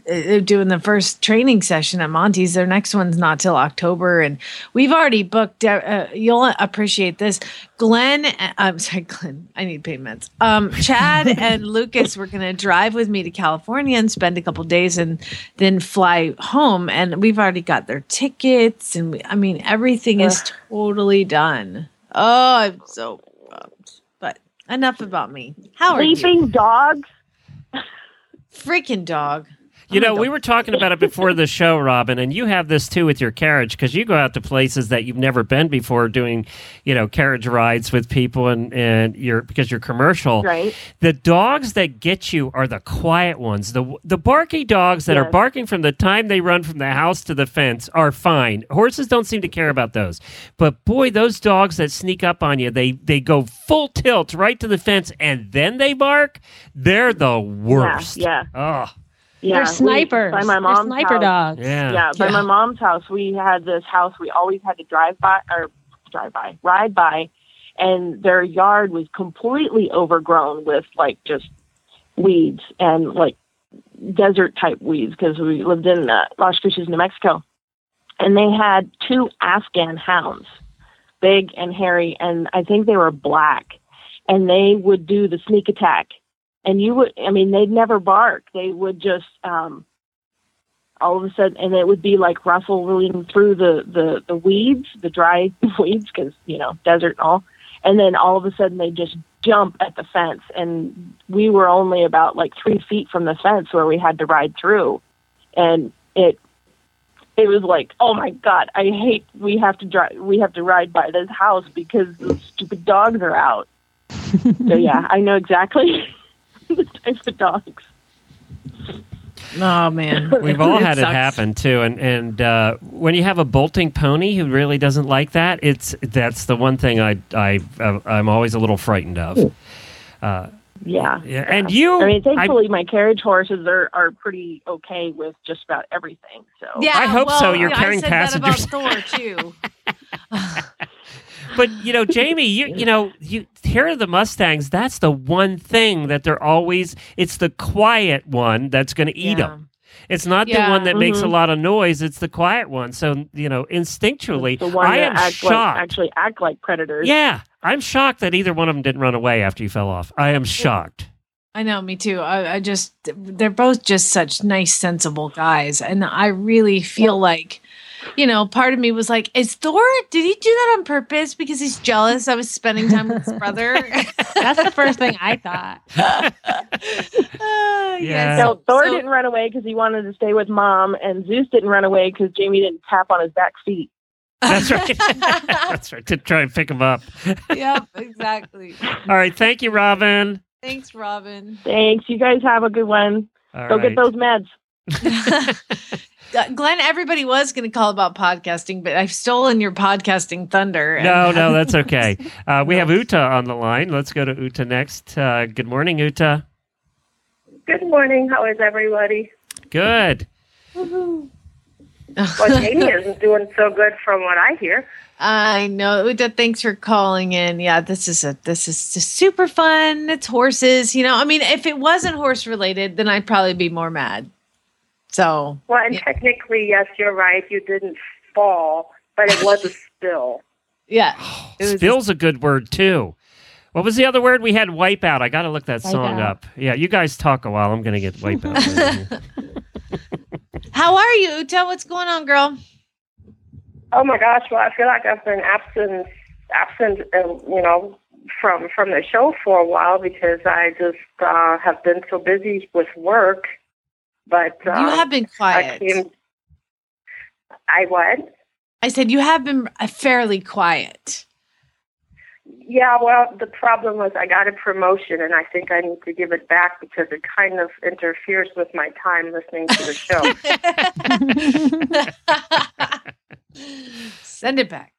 [SPEAKER 3] uh, doing the first training session at Monty's. Their next one's not till October, and we've already booked. Uh, you'll appreciate this. Glenn, uh, I'm sorry, Glenn. I need payments. Um, Chad and Lucas were going to drive with me to California and spend a couple days, and then fly home. And we've already got their tickets, and we, I mean, everything is totally done. Oh, I'm so bummed. But enough about me. How are you?
[SPEAKER 14] Sleeping dogs.
[SPEAKER 3] Freaking dog.
[SPEAKER 1] You know, we were talking about it before the show, Robin, and you have this too with your carriage because you go out to places that you've never been before doing, you know, carriage rides with people and, and you're because you're commercial.
[SPEAKER 14] Right.
[SPEAKER 1] The dogs that get you are the quiet ones. The the barky dogs that
[SPEAKER 14] Yes.
[SPEAKER 1] are barking from the time they run from the house to the fence are fine. Horses don't seem to care about those. But boy, those dogs that sneak up on you, they, they go full tilt right to the fence and then they bark. They're the worst.
[SPEAKER 14] Yeah.
[SPEAKER 1] Oh.
[SPEAKER 14] Yeah,
[SPEAKER 4] They're
[SPEAKER 14] we-
[SPEAKER 4] snipers.
[SPEAKER 14] by my
[SPEAKER 4] They're
[SPEAKER 14] mom's
[SPEAKER 4] sniper
[SPEAKER 14] house,
[SPEAKER 4] dogs.
[SPEAKER 1] Yeah.
[SPEAKER 14] Yeah, by
[SPEAKER 3] Yeah.
[SPEAKER 14] my mom's house, we had this house we always had to drive by or drive by, ride by, and their yard was completely overgrown with like just weeds and like desert type weeds because we lived in uh, Las Cruces, New Mexico, and they had two Afghan hounds, big and hairy, and I think they were black, and they would do the sneak attack. And you would, I mean, they'd never bark. They would just, um, all of a sudden, and it would be like rustling through the, the, the weeds, the dry weeds, because, you know, desert and all. And then all of a sudden they just jump at the fence. And we were only about like three feet from the fence where we had to ride through. And it, it was like, oh my God, I hate, we have to drive, we have to ride by this house because the stupid dogs are out. So yeah, I know exactly the types of dogs.
[SPEAKER 3] Oh man,
[SPEAKER 1] We've all had it
[SPEAKER 3] sucks.
[SPEAKER 1] happen too, and and uh, when you have a bolting pony who really doesn't like that, it's that's the one thing I I uh, I'm always a little frightened of. Uh,
[SPEAKER 14] Yeah.
[SPEAKER 1] yeah, and you.
[SPEAKER 14] I mean, thankfully, my carriage horses are, are pretty okay with just about everything. So
[SPEAKER 3] Yeah,
[SPEAKER 1] I hope
[SPEAKER 3] well,
[SPEAKER 1] so. You're
[SPEAKER 3] I
[SPEAKER 1] carrying
[SPEAKER 3] said
[SPEAKER 1] passengers.
[SPEAKER 3] That about Thor too.
[SPEAKER 1] But you know, Jamie, you you know, you here are the Mustangs. That's the one thing that they're always. It's the quiet one that's going to eat
[SPEAKER 3] Yeah.
[SPEAKER 1] them. It's not
[SPEAKER 3] Yeah,
[SPEAKER 1] the one that makes a
[SPEAKER 14] mhm.
[SPEAKER 1] lot of noise. It's the quiet one. So you know, instinctually,
[SPEAKER 14] the one
[SPEAKER 1] I
[SPEAKER 14] that
[SPEAKER 1] am
[SPEAKER 14] act like,
[SPEAKER 1] shocked.
[SPEAKER 14] actually act like predators.
[SPEAKER 1] Yeah, I'm shocked that either one of them didn't run away after you fell off. I am shocked.
[SPEAKER 3] I know, me too. I, I just, they're both just such nice, sensible guys. And I really feel like, you know, part of me was like, is Thor, did he do that on purpose because he's jealous I was spending time with his brother?
[SPEAKER 4] That's the first thing I thought.
[SPEAKER 3] Uh,
[SPEAKER 1] Yeah.
[SPEAKER 14] So Thor
[SPEAKER 3] So-
[SPEAKER 14] didn't run away because he wanted to stay with Mom, and Zeus didn't run away because Jamie didn't tap on his back feet.
[SPEAKER 1] That's right. That's right. To try and pick him up.
[SPEAKER 3] Yep, exactly.
[SPEAKER 1] All right. Thank you, Robin.
[SPEAKER 3] Thanks, Robin.
[SPEAKER 14] Thanks. You guys have a good one.
[SPEAKER 1] All
[SPEAKER 14] Go
[SPEAKER 1] right.
[SPEAKER 14] get those meds.
[SPEAKER 3] Uh, Glenn, everybody was going to call about podcasting, but I've stolen your podcasting thunder. and-
[SPEAKER 1] No, no, that's okay. Uh, we have Uta on the line. Let's go to Uta next. Uh, good morning, Uta.
[SPEAKER 15] Good morning. How is everybody?
[SPEAKER 1] Good.
[SPEAKER 15] Well, Jamie isn't doing so good from what I hear.
[SPEAKER 3] I know. Uta, thanks for calling in. Yeah, this is a this is just super fun. It's horses. You know, I mean, if it wasn't horse related, then I'd probably be more mad. So
[SPEAKER 15] Well, and technically, yes, you're right. You didn't fall, but it was a spill.
[SPEAKER 3] yeah, it was
[SPEAKER 1] Spill's a good word, too. What was the other word? We had Wipeout. I got to look that song
[SPEAKER 4] Wipeout.
[SPEAKER 1] up. Yeah, you guys talk a while. I'm going to get Wipeout.
[SPEAKER 3] How are you, Uta? What's going on, girl?
[SPEAKER 15] Oh my gosh! Well, I feel like I've been absent, absent, uh, you know, from from the show for a while because I just uh, have been so busy with work. But uh,
[SPEAKER 3] You have been
[SPEAKER 15] I
[SPEAKER 3] quiet.
[SPEAKER 15] came. I what?
[SPEAKER 3] I said you have been uh, fairly quiet.
[SPEAKER 15] Yeah, well, the problem was I got a promotion, and I think I need to give it back because it kind of interferes with my time listening to the show.
[SPEAKER 3] Send it back.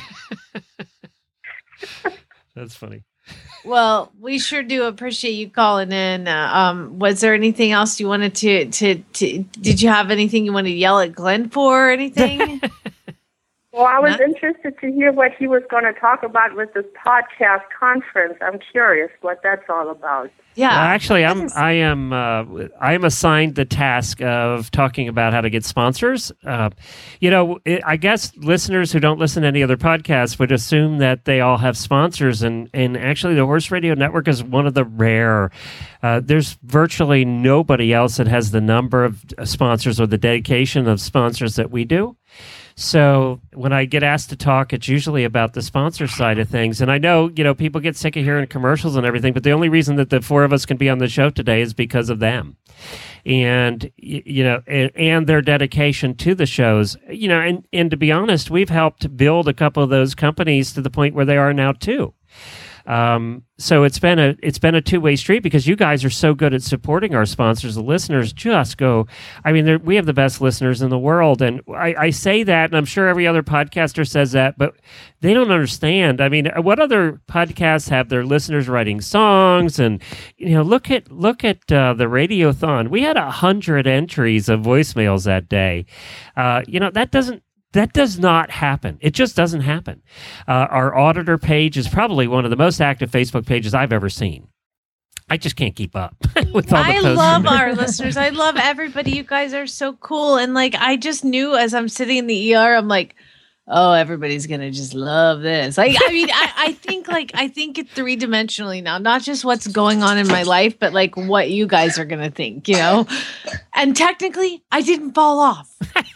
[SPEAKER 1] That's funny.
[SPEAKER 3] Well, we sure do appreciate you calling in. Uh, um, was there anything else you wanted to, to, to, did you have anything you wanted to yell at Glenn for or anything?
[SPEAKER 15] Well, I was
[SPEAKER 3] Not-
[SPEAKER 15] interested to hear what he was going to talk about with this podcast conference. I'm curious what that's all about.
[SPEAKER 3] Yeah.
[SPEAKER 1] Well, actually, I'm I am uh, I am assigned the task of talking about how to get sponsors. Uh, you know, it, I guess listeners who don't listen to any other podcasts would assume that they all have sponsors, and and actually, the Horse Radio Network is one of the rare. Uh, there's virtually nobody else that has the number of sponsors or the dedication of sponsors that we do. So when I get asked to talk, it's usually about the sponsor side of things. And I know, you know, people get sick of hearing commercials and everything, but the only reason that the four of us can be on the show today is because of them. And, you know, and, and their dedication to the shows, you know, and, and to be honest, we've helped build a couple of those companies to the point where they are now too. Um, so it's been a it's been a two-way street because you guys are so good at supporting our sponsors. The listeners just go, I mean, we have the best listeners in the world. And I, I say that, and I'm sure every other podcaster says that, but they don't understand. I mean, what other podcasts have their listeners writing songs? And, you know, look at look at uh, the Radiothon. We had a hundred entries of voicemails that day. Uh, you know, that doesn't That does not happen. It just doesn't happen. Uh, our auditor page is probably one of the most active Facebook pages I've ever seen. I just can't keep up with all the
[SPEAKER 3] I
[SPEAKER 1] posts.
[SPEAKER 3] love our listeners. I love everybody. You guys are so cool. And like, I just knew as I'm sitting in the E R, I'm like, oh, everybody's going to just love this. Like, I mean, I, I think like, I think it three dimensionally now, not just what's going on in my life, but like what you guys are going to think, you know? And technically I didn't fall off.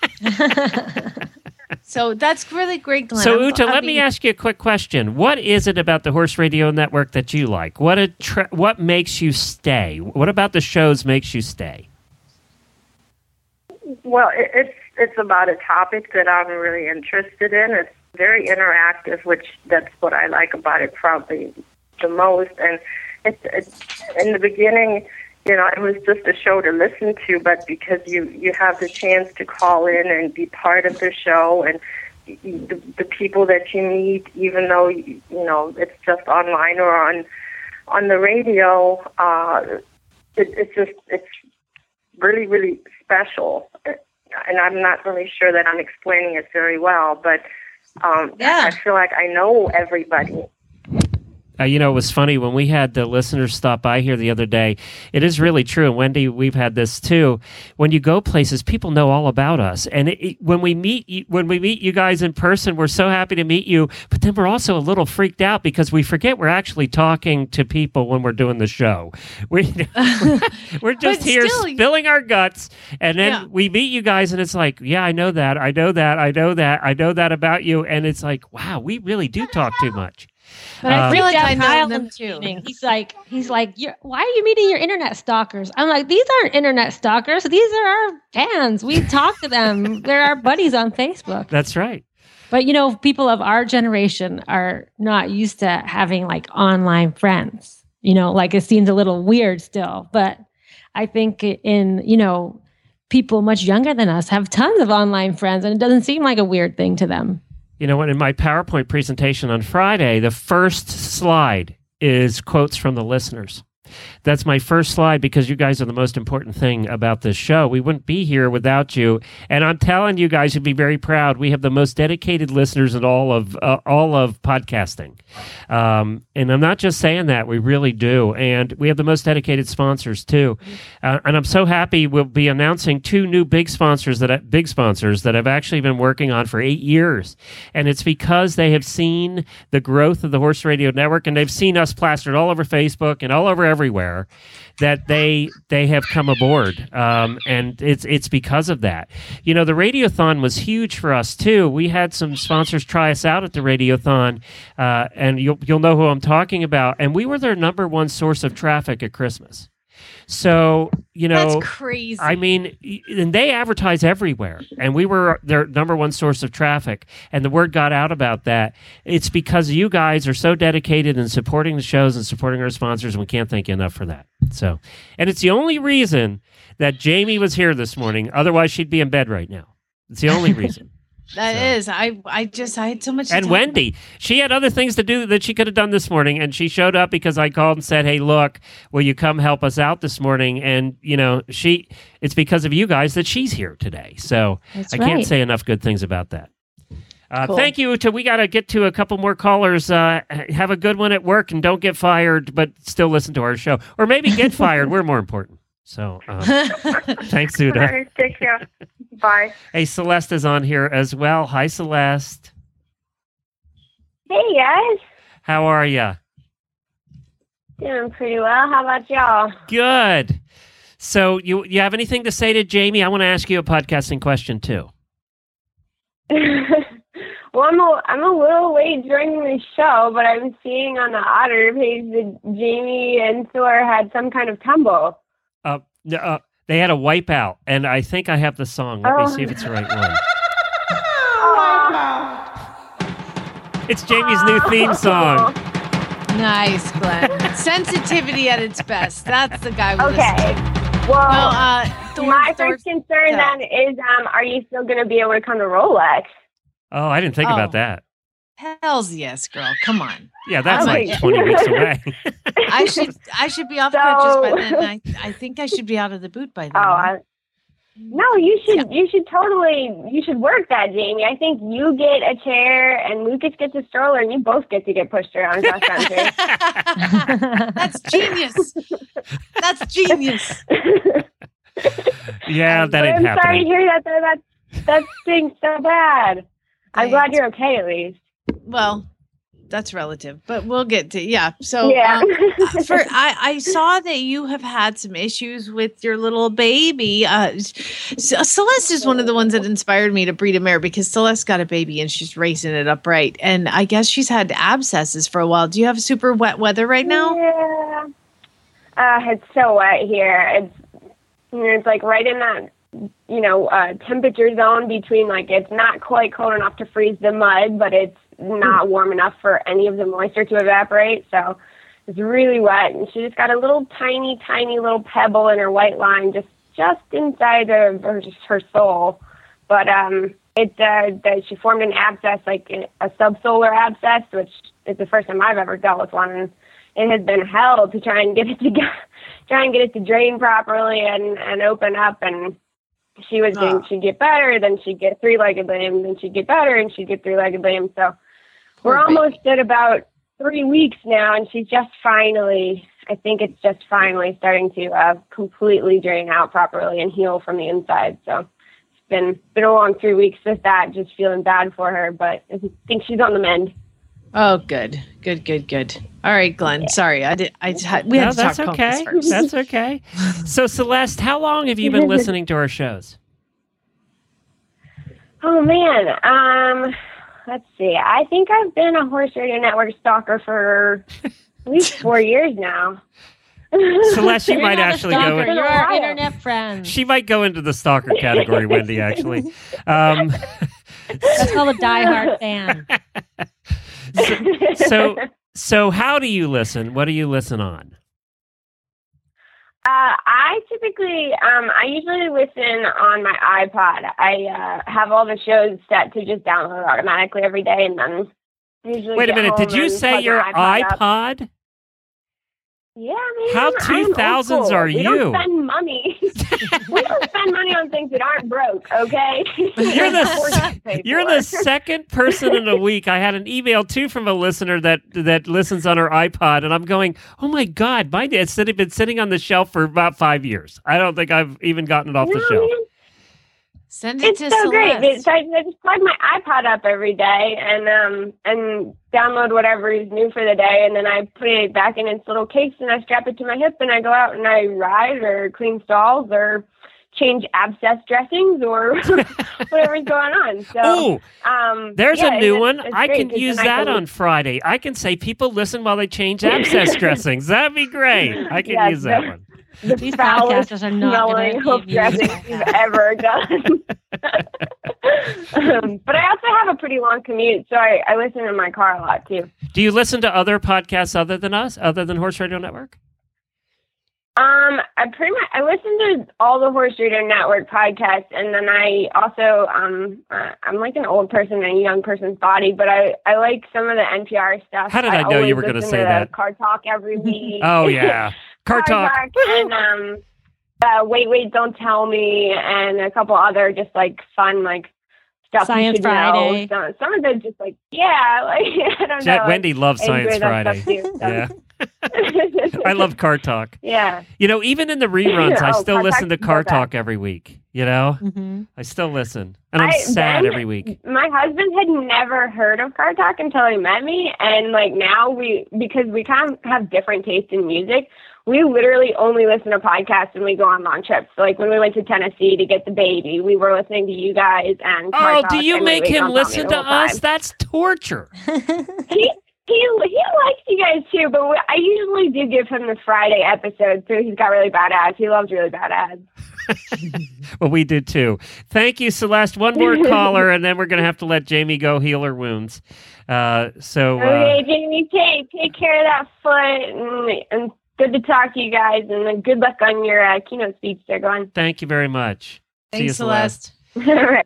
[SPEAKER 3] So that's really great, Glenn.
[SPEAKER 1] So,
[SPEAKER 3] I'm-
[SPEAKER 1] Uta,
[SPEAKER 3] I
[SPEAKER 1] let
[SPEAKER 3] mean-
[SPEAKER 1] me ask you a quick question. What is it about the Horse Radio Network that you like? What a tra- what makes you stay? What about the shows makes you stay?
[SPEAKER 15] Well, it, it's it's about a topic that I'm really interested in. It's very interactive, which that's what I like about it probably the most. And it's, it's in the beginning, you know, it was just a show to listen to, but because you, you have the chance to call in and be part of the show, and the, the people that you meet, even though, you know, it's just online or on on the radio, uh, it, it's just, it's really, really special. And I'm not really sure that I'm explaining it very well, but um,
[SPEAKER 3] Yeah.
[SPEAKER 15] I feel like I know everybody.
[SPEAKER 1] Uh, you know, it was funny when we had the listeners stop by here the other day. It is really true. And Wendy, we've had this too. When you go places, people know all about us. And it, it, when we meet you, when we meet you guys in person, we're so happy to meet you. But then we're also a little freaked out because we forget we're actually talking to people when we're doing the show. We, we're just
[SPEAKER 3] But
[SPEAKER 1] here
[SPEAKER 3] still-
[SPEAKER 1] spilling our guts. And then
[SPEAKER 3] Yeah.
[SPEAKER 1] we meet you guys and it's like, yeah, I know that. I know that. I know that. I know that about you. And it's like, wow, we really do talk too much.
[SPEAKER 4] But I
[SPEAKER 1] Um,
[SPEAKER 4] feel like
[SPEAKER 3] I
[SPEAKER 4] I
[SPEAKER 3] know
[SPEAKER 4] Kyle
[SPEAKER 3] them
[SPEAKER 4] in the
[SPEAKER 3] too.
[SPEAKER 4] meeting. He's like, he's like, You're, why are you meeting your internet stalkers? I'm like, these aren't internet stalkers. These are our fans. We talk to them. They're our buddies on Facebook.
[SPEAKER 1] That's right.
[SPEAKER 4] But you know, people of our generation are not used to having like online friends. You know, like it seems a little weird still. But I think in, you know, people much younger than us have tons of online friends, and it doesn't seem like a weird thing to them.
[SPEAKER 1] You know, in my PowerPoint presentation on Friday, the first slide is quotes from the listeners. That's my first slide because you guys are the most important thing about this show. We wouldn't be here without you. And I'm telling you guys, you'd be very proud. We have the most dedicated listeners in all of uh, all of podcasting. Um, and I'm not just saying that. We really do. And we have the most dedicated sponsors, too. Uh, and I'm so happy we'll be announcing two new big sponsors that I, big sponsors that I've actually been working on for eight years. And it's because they have seen the growth of the Horse Radio Network, and they've seen us plastered all over Facebook and all over everywhere, that they they have come aboard, um, and it's it's because of that. You know, the Radiothon was huge for us too. We had some sponsors try us out at the Radiothon, uh, and you'll you'll know who I'm talking about. And we were their number one source of traffic at Christmas. So, you know,
[SPEAKER 3] That's crazy.
[SPEAKER 1] I mean, y- and they advertise everywhere, and we were their number one source of traffic, and the word got out about that. It's because you guys are so dedicated in supporting the shows and supporting our sponsors, and we can't thank you enough for that. So, and it's the only reason that Jamie was here this morning. Otherwise, she'd be in bed right now. It's the only reason.
[SPEAKER 3] That is. I I just I had so much to
[SPEAKER 1] And
[SPEAKER 3] talk
[SPEAKER 1] Wendy, she had other things to do that she could have done this morning, and she showed up because I called and said, "Hey, look, will you come help us out this morning?" And you know, she it's because of you guys that she's here today. So
[SPEAKER 4] That's
[SPEAKER 1] I can't
[SPEAKER 4] right.
[SPEAKER 1] say enough good things about that. Uh,
[SPEAKER 3] Cool.
[SPEAKER 1] Thank you. To we got to get to a couple more callers. Uh, have a good one at work and don't get fired, but still listen to our show. Or maybe get fired. We're more important. So um, thanks,
[SPEAKER 15] All
[SPEAKER 1] Uda.
[SPEAKER 15] right, take care. Bye.
[SPEAKER 1] Hey, Celeste is on here as well. Hi, Celeste.
[SPEAKER 15] Hey guys,
[SPEAKER 1] How are you?
[SPEAKER 15] doing pretty well. How about y'all?
[SPEAKER 1] Good. So you you have anything to say to Jamie? I want to ask you a podcasting question too.
[SPEAKER 15] Well, I'm a, I'm a little late joining the show, but I'm seeing on the Otter page that Jamie and Thor had some kind of tumble.
[SPEAKER 1] Uh, n- uh, they had a wipeout, and I think I have the song. Let
[SPEAKER 15] Oh.
[SPEAKER 1] me see if it's the right one.
[SPEAKER 15] Oh,
[SPEAKER 1] It's Jamie's new theme song.
[SPEAKER 3] Nice, Glenn. Sensitivity at its best. That's the guy we
[SPEAKER 15] okay.
[SPEAKER 3] listen to.
[SPEAKER 15] Well,
[SPEAKER 3] Well, uh, Thor-
[SPEAKER 15] my
[SPEAKER 3] Thor-
[SPEAKER 15] first concern
[SPEAKER 3] yeah.
[SPEAKER 15] then is, um, are you still going to be able to come to Rolex?
[SPEAKER 1] Oh, I didn't think
[SPEAKER 3] Oh.
[SPEAKER 1] about that.
[SPEAKER 3] Hells yes, girl. Come on.
[SPEAKER 1] Yeah, that's
[SPEAKER 3] Okay.
[SPEAKER 1] like twenty weeks away.
[SPEAKER 3] I should I should be off
[SPEAKER 15] So-
[SPEAKER 3] crutches by then. I, I think I should be out of the boot by then.
[SPEAKER 15] Oh, I, no, you should you should totally you should work that, Jamie. I think you get a chair and Lucas gets a stroller, and you both get to get pushed around cross country.
[SPEAKER 3] That's genius. That's genius.
[SPEAKER 1] Yeah, that
[SPEAKER 15] But
[SPEAKER 1] ain't
[SPEAKER 15] I'm sorry to
[SPEAKER 1] happening.
[SPEAKER 15] hear that. That that, that stinks so bad. I'm glad
[SPEAKER 3] Thanks.
[SPEAKER 15] you're okay at least.
[SPEAKER 3] Well, that's relative, but we'll get to yeah. So
[SPEAKER 15] Yeah.
[SPEAKER 3] um, for I, I saw that you have had some issues with your little baby. Uh, C- Celeste is one of the ones that inspired me to breed a mare because Celeste got a baby and she's raising it upright, and I guess she's had abscesses for a while. Do you have super wet weather right now?
[SPEAKER 15] Yeah. Uh, it's so wet here. It's you know, it's like right in that you know uh, temperature zone between like it's not quite cold enough to freeze the mud, but it's not warm enough for any of the moisture to evaporate. So it's really wet, and she just got a little tiny, tiny little pebble in her white line, just just inside of her just her soul. But um, it uh, that she formed an abscess, like a subsolar abscess, which is the first time I've ever dealt with one. And it has been hell to try and get it to go, try and get it to drain properly and and open up. And she was doing,
[SPEAKER 3] Oh.
[SPEAKER 15] she'd get better, then she'd get three-legged lame, then she'd get better, and she'd get three-legged lame. So we're
[SPEAKER 3] Poor baby.
[SPEAKER 15] almost at about three weeks now, and she's just finally, I think it's just finally starting to uh, completely drain out properly and heal from the inside. So it's been been a long three weeks with that, just feeling bad for her, but I think she's on the mend.
[SPEAKER 3] Oh, good, good, good, good. All right, Glenn. Sorry, I did. I had, we had
[SPEAKER 1] No,
[SPEAKER 3] to
[SPEAKER 1] that's
[SPEAKER 3] talk
[SPEAKER 1] okay.
[SPEAKER 3] focus first.
[SPEAKER 1] That's okay. So, Celeste, how long have you been listening to our shows?
[SPEAKER 15] Oh man, um, let's see. I think I've been a Horse Radio Network stalker for at least four years now.
[SPEAKER 1] Celeste, you
[SPEAKER 4] You're
[SPEAKER 1] might
[SPEAKER 4] not a
[SPEAKER 1] actually
[SPEAKER 4] stalker,
[SPEAKER 1] go.
[SPEAKER 4] You're our internet friend.
[SPEAKER 1] She might go into the stalker category, Wendy. Actually, um,
[SPEAKER 4] That's called a diehard fan.
[SPEAKER 1] so so how do you listen? What do you listen on?
[SPEAKER 15] Uh, I typically, um, I usually listen on my iPod. I uh, have all the shows set to just download automatically every day, and then usually.
[SPEAKER 1] Wait a
[SPEAKER 15] get
[SPEAKER 1] minute.
[SPEAKER 15] home
[SPEAKER 1] Did you
[SPEAKER 15] and
[SPEAKER 1] say
[SPEAKER 15] plug
[SPEAKER 1] your
[SPEAKER 15] my iPod? up.
[SPEAKER 1] iPod?
[SPEAKER 15] Yeah, man.
[SPEAKER 1] How
[SPEAKER 15] I'm old
[SPEAKER 1] two thousands
[SPEAKER 15] school.
[SPEAKER 1] are
[SPEAKER 15] we
[SPEAKER 1] you?
[SPEAKER 15] Don't spend money. we don't spend money on things that aren't broke. Okay.
[SPEAKER 1] You're the
[SPEAKER 15] Horses
[SPEAKER 1] se-
[SPEAKER 15] pay
[SPEAKER 1] you're
[SPEAKER 15] for.
[SPEAKER 1] the second person in a week. I had an email too from a listener that that listens on her iPod, and I'm going, "Oh my God, mine it's been sitting on the shelf for about five years. I don't think I've even gotten it off the
[SPEAKER 15] No,
[SPEAKER 1] shelf."
[SPEAKER 15] man.
[SPEAKER 3] Send it
[SPEAKER 15] It's
[SPEAKER 3] to
[SPEAKER 15] so great.
[SPEAKER 3] Celeste.
[SPEAKER 15] So I, I just plug my iPod up every day and um and download whatever is new for the day, and then I put it back in its little case and I strap it to my hip and I go out and I ride or clean stalls or change abscess dressings or whatever's going on. So
[SPEAKER 1] Ooh,
[SPEAKER 15] um,
[SPEAKER 1] There's
[SPEAKER 15] yeah,
[SPEAKER 1] a new
[SPEAKER 15] it's-
[SPEAKER 1] one.
[SPEAKER 15] it's
[SPEAKER 1] I
[SPEAKER 15] great
[SPEAKER 1] can
[SPEAKER 15] 'cause
[SPEAKER 1] use
[SPEAKER 15] then I
[SPEAKER 1] that
[SPEAKER 15] can-
[SPEAKER 1] on Friday. I can say people listen while they change abscess dressings. That'd be great. I can
[SPEAKER 15] Yes,
[SPEAKER 1] use that
[SPEAKER 15] the-
[SPEAKER 1] one.
[SPEAKER 15] The
[SPEAKER 4] These
[SPEAKER 15] foulest
[SPEAKER 4] podcasters are not
[SPEAKER 15] smelling
[SPEAKER 4] gonna
[SPEAKER 15] hoof
[SPEAKER 4] give you this
[SPEAKER 15] dressings you've ever done. um, but I also have a pretty long commute, so I, I listen in my car a lot too.
[SPEAKER 1] Do you listen to other podcasts other than us, other than Horse Radio Network?
[SPEAKER 15] Um, I pretty much I listen to all the Horse Radio Network podcasts, and then I also um uh, I'm like an old person in a young person's body, but I, I like some of the N P R stuff.
[SPEAKER 1] How did I know
[SPEAKER 15] always
[SPEAKER 1] you were gonna
[SPEAKER 15] listen
[SPEAKER 1] say
[SPEAKER 15] to the
[SPEAKER 1] that?
[SPEAKER 15] Car Talk every week.
[SPEAKER 1] Oh yeah, Car Talk.
[SPEAKER 15] and um, uh, Wait Wait Don't Tell Me, and a couple other just like fun like
[SPEAKER 14] stuff
[SPEAKER 4] Science
[SPEAKER 14] you should
[SPEAKER 4] Friday.
[SPEAKER 14] know. Some, some of them just like, yeah, like I don't
[SPEAKER 1] Jet,
[SPEAKER 14] know.
[SPEAKER 1] Wendy loves
[SPEAKER 14] I
[SPEAKER 1] Science
[SPEAKER 14] enjoy that
[SPEAKER 1] Friday.
[SPEAKER 14] stuff too, so.
[SPEAKER 1] Yeah. I love Car Talk.
[SPEAKER 14] Yeah.
[SPEAKER 1] You know, even in the reruns, I
[SPEAKER 14] Oh,
[SPEAKER 1] still
[SPEAKER 14] Car
[SPEAKER 1] listen to
[SPEAKER 14] Talk's
[SPEAKER 1] Car
[SPEAKER 14] the best.
[SPEAKER 1] Talk every week. You know,
[SPEAKER 4] Mm-hmm.
[SPEAKER 1] I still listen, and I'm
[SPEAKER 14] I-
[SPEAKER 1] sad
[SPEAKER 14] Ben-
[SPEAKER 1] every week.
[SPEAKER 14] My husband had never heard of Car Talk until he met me, and like now we, because we kind of have different taste in music, we literally only listen to podcasts when we go on long trips. Like when we went to Tennessee to get the baby, we were listening to you guys and Car
[SPEAKER 1] Oh,
[SPEAKER 14] Talk,
[SPEAKER 1] do you
[SPEAKER 14] and
[SPEAKER 1] make
[SPEAKER 14] Wait,
[SPEAKER 1] him
[SPEAKER 14] Don't Tell Me
[SPEAKER 1] listen
[SPEAKER 14] the
[SPEAKER 1] to
[SPEAKER 14] whole time.
[SPEAKER 1] us? That's torture.
[SPEAKER 14] He he he likes you guys too, but we, I usually do give him the Friday episode, so he's got really bad ads. He loves really bad ads.
[SPEAKER 1] Well, we did too. Thank you, Celeste. One more caller, and then we're going to have to let Jamie go heal her wounds. Uh, so, uh,
[SPEAKER 14] Okay, Jamie, take take care of that foot, and, and good to talk to you guys, and then good luck on your uh, keynote speech there, going.
[SPEAKER 1] thank you very much. See you,
[SPEAKER 3] Thanks, Celeste.
[SPEAKER 14] All right.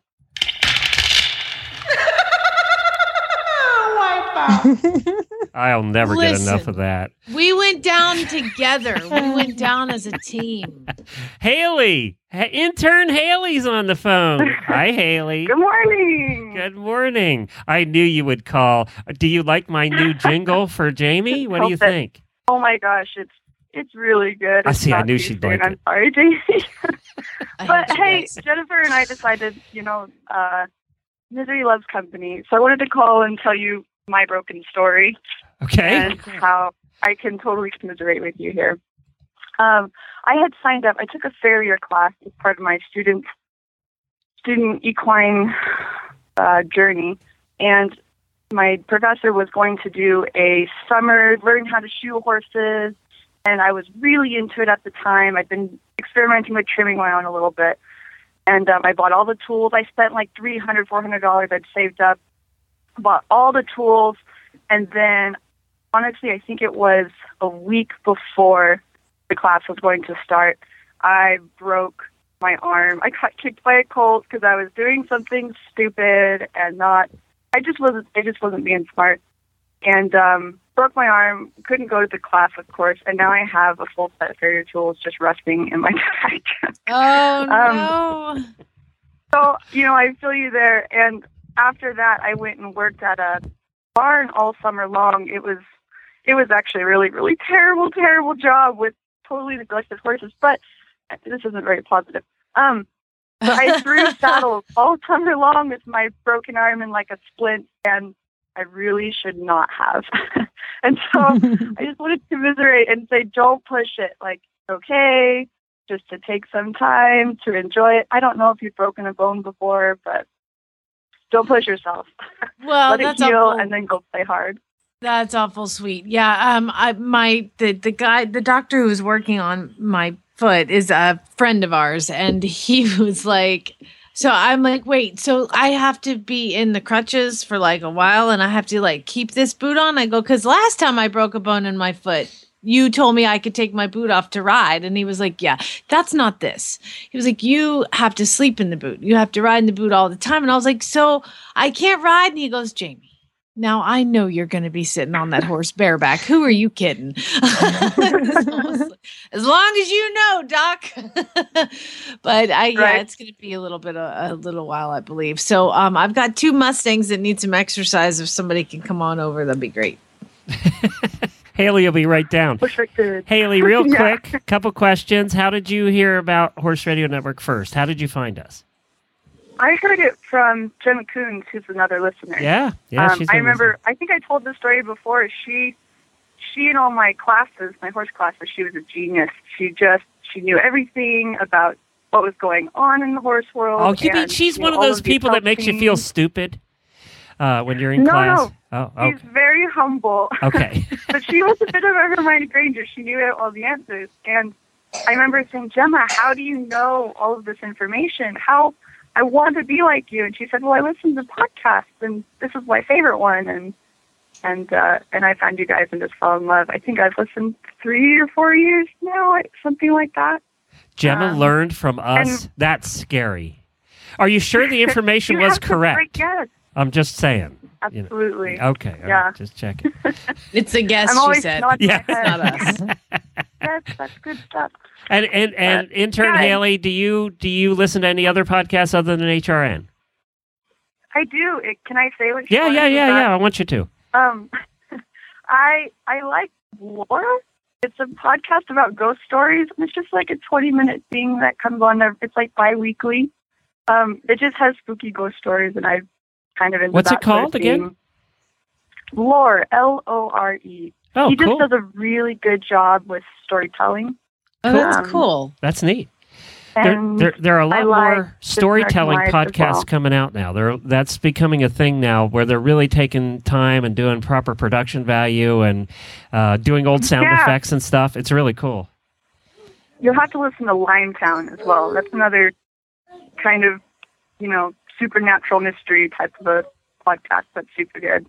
[SPEAKER 1] I'll never get enough
[SPEAKER 3] Listen.
[SPEAKER 1] of that.
[SPEAKER 3] We went down together. We went down as a team.
[SPEAKER 1] Haley, Ha- intern Haley's on the phone. Hi, Haley.
[SPEAKER 16] Good morning.
[SPEAKER 1] Good morning. I knew you would call. Do you like my new jingle for Jamie? What do you
[SPEAKER 16] Hope it-
[SPEAKER 1] think?
[SPEAKER 16] Oh my gosh, it's it's really good.
[SPEAKER 1] I
[SPEAKER 16] It's
[SPEAKER 1] see, I
[SPEAKER 16] not
[SPEAKER 1] knew
[SPEAKER 16] too
[SPEAKER 1] she'd
[SPEAKER 16] soon.
[SPEAKER 1] like
[SPEAKER 16] I'm
[SPEAKER 1] it.
[SPEAKER 16] sorry, Jamie.
[SPEAKER 3] I
[SPEAKER 16] But
[SPEAKER 3] hate you
[SPEAKER 16] hey,
[SPEAKER 3] guys.
[SPEAKER 16] Jennifer and I decided, you know, uh, misery loves company. So I wanted to call and tell you my broken story
[SPEAKER 1] Okay.
[SPEAKER 16] and how I can totally commiserate with you here. Um, I had signed up. I took a farrier class as part of my student student equine uh, journey, and my professor was going to do a summer learn how to shoe horses, and I was really into it at the time. I'd been experimenting with trimming my own a little bit, and um, I bought all the tools. I spent like three hundred dollars, four hundred dollars I'd saved up, bought all the tools, and then honestly, I think it was a week before the class was going to start, I broke my arm. I got kicked by a colt because I was doing something stupid and not. I just wasn't. I just wasn't being smart, and um, broke my arm. Couldn't go to the class, of course, and now I have a full set of farrier tools just rusting in my bag.
[SPEAKER 3] Oh
[SPEAKER 16] Um,
[SPEAKER 3] no!
[SPEAKER 16] So, you know, I feel you there. And after that, I went and worked at a barn all summer long. It was, it was actually a really, really terrible, terrible job with totally neglected horses. But this isn't very positive. Um, but I threw saddles all summer long with my broken arm in like a splint, and I really should not have. And so I just wanted to commiserate and say, don't push it. Like, okay, just to take some time to enjoy it. I don't know if you've broken a bone before, but don't push yourself.
[SPEAKER 3] Well,
[SPEAKER 16] Let it
[SPEAKER 3] that's
[SPEAKER 16] heal
[SPEAKER 3] awful.
[SPEAKER 16] and then go play hard.
[SPEAKER 3] That's awful sweet. Yeah. Um. I my the the guy the doctor who was working on my foot is a friend of ours, and he was like, so I'm like, wait, so I have to be in the crutches for like a while, and I have to like keep this boot on. I go, because last time I broke a bone in my foot, you told me I could take my boot off to ride. And he was like, yeah, that's not this. He was like, you have to sleep in the boot. You have to ride in the boot all the time. And I was like, so I can't ride? And he goes, Jamie, now I know you're going to be sitting on that horse bareback. Who are you kidding? As long as you know, Doc. But I, yeah,
[SPEAKER 16] Right.
[SPEAKER 3] it's going to be a little bit, a, a little while, I believe. So um, I've got two Mustangs that need some exercise. If somebody can come on over, that'd be great.
[SPEAKER 1] Haley will be right down.
[SPEAKER 16] Wish I could.
[SPEAKER 1] Haley, real
[SPEAKER 16] Yeah.
[SPEAKER 1] quick, couple questions. How did you hear about Horse Radio Network first? How did you find us?
[SPEAKER 16] I heard it from Jen Coons, who's another listener.
[SPEAKER 1] Yeah, yeah,
[SPEAKER 16] um,
[SPEAKER 1] she's
[SPEAKER 16] I
[SPEAKER 1] a
[SPEAKER 16] remember. I think I told this story before. She, she in all my classes, my horse classes, she was a genius. She just she knew everything about what was going on in the horse world.
[SPEAKER 1] Oh, you mean
[SPEAKER 16] and
[SPEAKER 1] she's
[SPEAKER 16] she
[SPEAKER 1] one
[SPEAKER 16] knew
[SPEAKER 1] of
[SPEAKER 16] all
[SPEAKER 1] those
[SPEAKER 16] the
[SPEAKER 1] people that makes you feel
[SPEAKER 16] things.
[SPEAKER 1] stupid uh, when you're in
[SPEAKER 16] No,
[SPEAKER 1] class?
[SPEAKER 16] no.
[SPEAKER 1] Oh,
[SPEAKER 16] She's
[SPEAKER 1] okay.
[SPEAKER 16] very humble.
[SPEAKER 1] Okay.
[SPEAKER 16] But she was a bit of a Hermione Granger. She knew all the answers. And I remember saying, Gemma, how do you know all of this information? How I want to be like you. And she said, well, I listen to podcasts, and this is my favorite one. And and uh, and I found you guys and just fell in love. I think I've listened three or four years now, something like that.
[SPEAKER 1] Gemma
[SPEAKER 16] Um,
[SPEAKER 1] learned from us.
[SPEAKER 16] and-
[SPEAKER 1] That's scary. Are you sure the information
[SPEAKER 16] You
[SPEAKER 1] was
[SPEAKER 16] have some great
[SPEAKER 1] correct?
[SPEAKER 16] guests.
[SPEAKER 1] I'm just saying. you know.
[SPEAKER 16] Absolutely.
[SPEAKER 1] Okay. all
[SPEAKER 16] Yeah.
[SPEAKER 1] right, just checking.
[SPEAKER 3] It's a guess,
[SPEAKER 16] I'm
[SPEAKER 3] she
[SPEAKER 16] always
[SPEAKER 3] said.
[SPEAKER 16] nodding
[SPEAKER 1] Yeah.
[SPEAKER 16] my head.
[SPEAKER 3] Not us.
[SPEAKER 16] Yes, that's good stuff.
[SPEAKER 1] And and and intern
[SPEAKER 16] yeah.
[SPEAKER 1] Haley, do you do you listen to any other podcasts other than H R N?
[SPEAKER 16] I do. It, can I say what?
[SPEAKER 1] Yeah, yeah, yeah, yeah. I want you to.
[SPEAKER 16] Um, I I like Lore. It's a podcast about ghost stories, and it's just like a twenty-minute thing that comes on there. It's like bi-weekly. Um, it just has spooky ghost stories, and I've kind of into
[SPEAKER 1] What's
[SPEAKER 16] that
[SPEAKER 1] it called
[SPEAKER 16] sort of
[SPEAKER 1] again?
[SPEAKER 16] theme. Lore, L O R E.
[SPEAKER 1] Oh,
[SPEAKER 16] he just
[SPEAKER 1] cool.
[SPEAKER 16] does a really good job with storytelling.
[SPEAKER 3] Oh, that's
[SPEAKER 16] Um,
[SPEAKER 3] cool.
[SPEAKER 1] That's neat. There,
[SPEAKER 16] And
[SPEAKER 1] there, there are a lot
[SPEAKER 16] I like
[SPEAKER 1] more
[SPEAKER 16] This
[SPEAKER 1] storytelling
[SPEAKER 16] American Life as
[SPEAKER 1] podcasts
[SPEAKER 16] well.
[SPEAKER 1] coming out now. There, that's becoming a thing now, where they're really taking time and doing proper production value and uh, doing old sound
[SPEAKER 16] Yeah.
[SPEAKER 1] effects and stuff. It's really cool.
[SPEAKER 16] You'll have to listen to Limetown as well. That's another kind of, you know, supernatural mystery type of a podcast that's super good.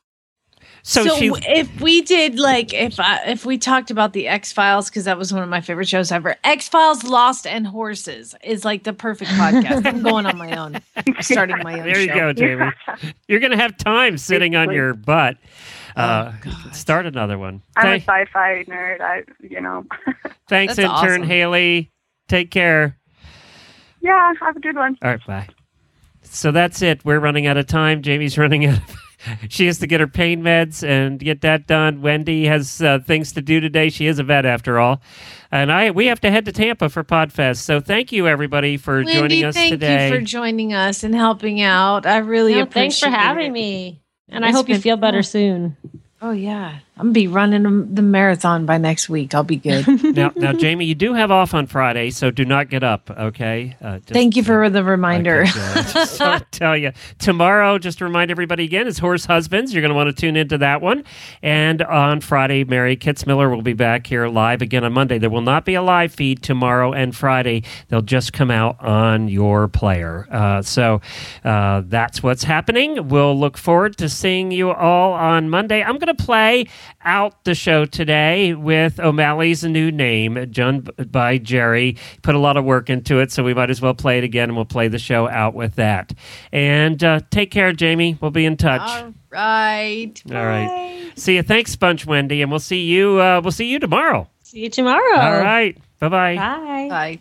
[SPEAKER 1] So,
[SPEAKER 3] So,
[SPEAKER 1] she,
[SPEAKER 3] if we did like if I, if we talked about the X Files, because that was one of my favorite shows ever. X Files, Lost, and Horses is like the perfect podcast. I'm going on my own. I'm starting my own.
[SPEAKER 1] there you
[SPEAKER 3] show.
[SPEAKER 1] go, Jamie. You're going to have time sitting on your butt. Uh,
[SPEAKER 3] Oh,
[SPEAKER 1] start another one.
[SPEAKER 16] I'm
[SPEAKER 1] Thank-
[SPEAKER 16] a sci-fi nerd. I, you know.
[SPEAKER 1] thanks,
[SPEAKER 3] That's
[SPEAKER 1] intern
[SPEAKER 3] awesome.
[SPEAKER 1] Haley. Take care.
[SPEAKER 16] Yeah, have a good one.
[SPEAKER 1] All right, bye. So that's it. We're running out of time. Jamie's running out of She has to get her pain meds and get that done. Wendy has uh, things to do today. She is a vet after all. And I we have to head to Tampa for PodFest. So thank you, everybody, for
[SPEAKER 3] Wendy,
[SPEAKER 1] joining us
[SPEAKER 3] thank
[SPEAKER 1] today.
[SPEAKER 3] you for joining us and helping out. I really
[SPEAKER 4] No,
[SPEAKER 3] appreciate
[SPEAKER 4] thanks for having
[SPEAKER 3] it.
[SPEAKER 4] me. And I
[SPEAKER 3] It's
[SPEAKER 4] hope you
[SPEAKER 3] been
[SPEAKER 4] feel better
[SPEAKER 3] fun.
[SPEAKER 4] soon.
[SPEAKER 3] Oh yeah, I'm gonna be running the- the marathon by next week. I'll be good.
[SPEAKER 1] now, now, Jamie, you do have off on Friday, so do not get up, okay? Uh, just-
[SPEAKER 3] Thank you for the reminder.
[SPEAKER 1] Okay, good. Just want to tell you. Tomorrow, just to remind everybody again, is Horse Husbands. You're going to want to tune into that one. And on Friday, Mary Kitzmiller will be back here live again on Monday. There will not be a live feed tomorrow and Friday. They'll just come out on your player. Uh, so uh, that's what's happening. We'll look forward to seeing you all on Monday. I'm going to play out the show today with O'Malley's New Name, done b- by Jerry. Put a lot of work into it, so we might as well play it again, and we'll play the show out with that. And uh, take care, Jamie. We'll be in touch.
[SPEAKER 3] All right.
[SPEAKER 1] All right. See you. Thanks, Bunch Wendy, and we'll see you. Uh, we'll see you tomorrow.
[SPEAKER 4] See you tomorrow.
[SPEAKER 1] All right. Bye-bye.
[SPEAKER 4] Bye.
[SPEAKER 3] Bye.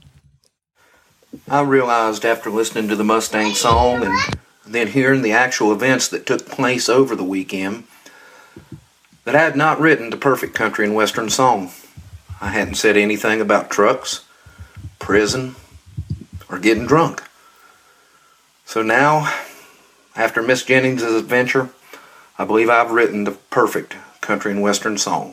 [SPEAKER 7] I realized after listening to the Mustang song and then hearing the actual events that took place over the weekend that I had not written the perfect country and western song. I hadn't said anything about trucks, prison, or getting drunk. So now, after Miss Jennings' adventure, I believe I've written the perfect country and western song.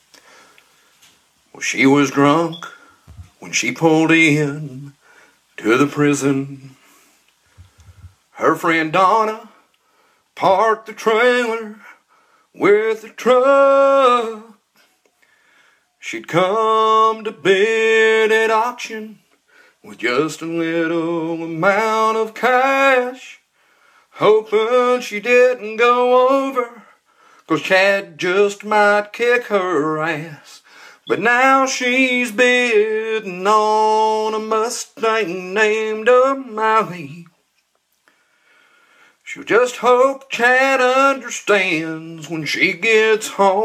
[SPEAKER 7] Well, she was drunk when she pulled in to the prison. Her friend Donna parked the trailer with the truck. She'd come to bid at auction with just a little amount of cash, hoping she didn't go over, 'cause Chad just might kick her ass. But now she's bidding on a Mustang named O'Malley. She'll just hope Chad understands when she gets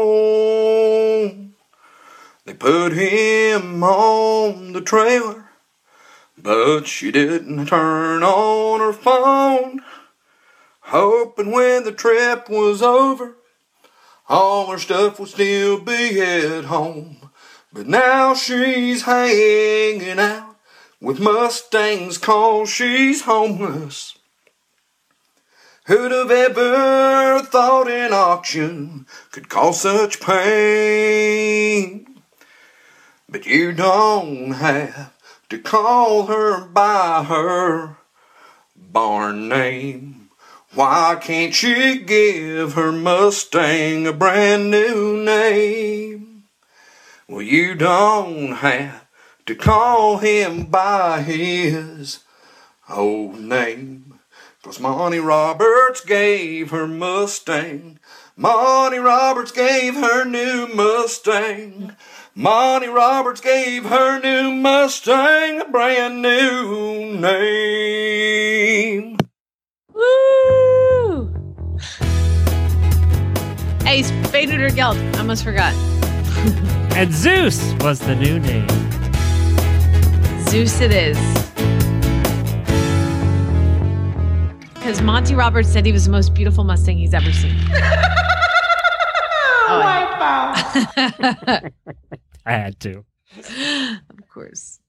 [SPEAKER 7] home. They put him on the trailer, but she didn't turn on her phone, hoping when the trip was over, all her stuff would still be at home. But now she's hanging out with Mustangs 'cause she's homeless. Who'd have ever thought an auction could cause such pain? But you don't have to call her by her barn name. Why can't she give her Mustang a brand new name? Well, you don't have to call him by his old name. 'Cause Monty Roberts gave her Mustang. Monty Roberts gave her new Mustang. Monty Roberts gave her new Mustang a brand new name.
[SPEAKER 3] Woo! Hey, Spaded or Geld. I almost forgot.
[SPEAKER 1] And Zeus was the new name.
[SPEAKER 3] Zeus it is. because Monty Roberts said he was the most beautiful Mustang he's ever seen. Oh,
[SPEAKER 1] I had to.
[SPEAKER 3] Of course.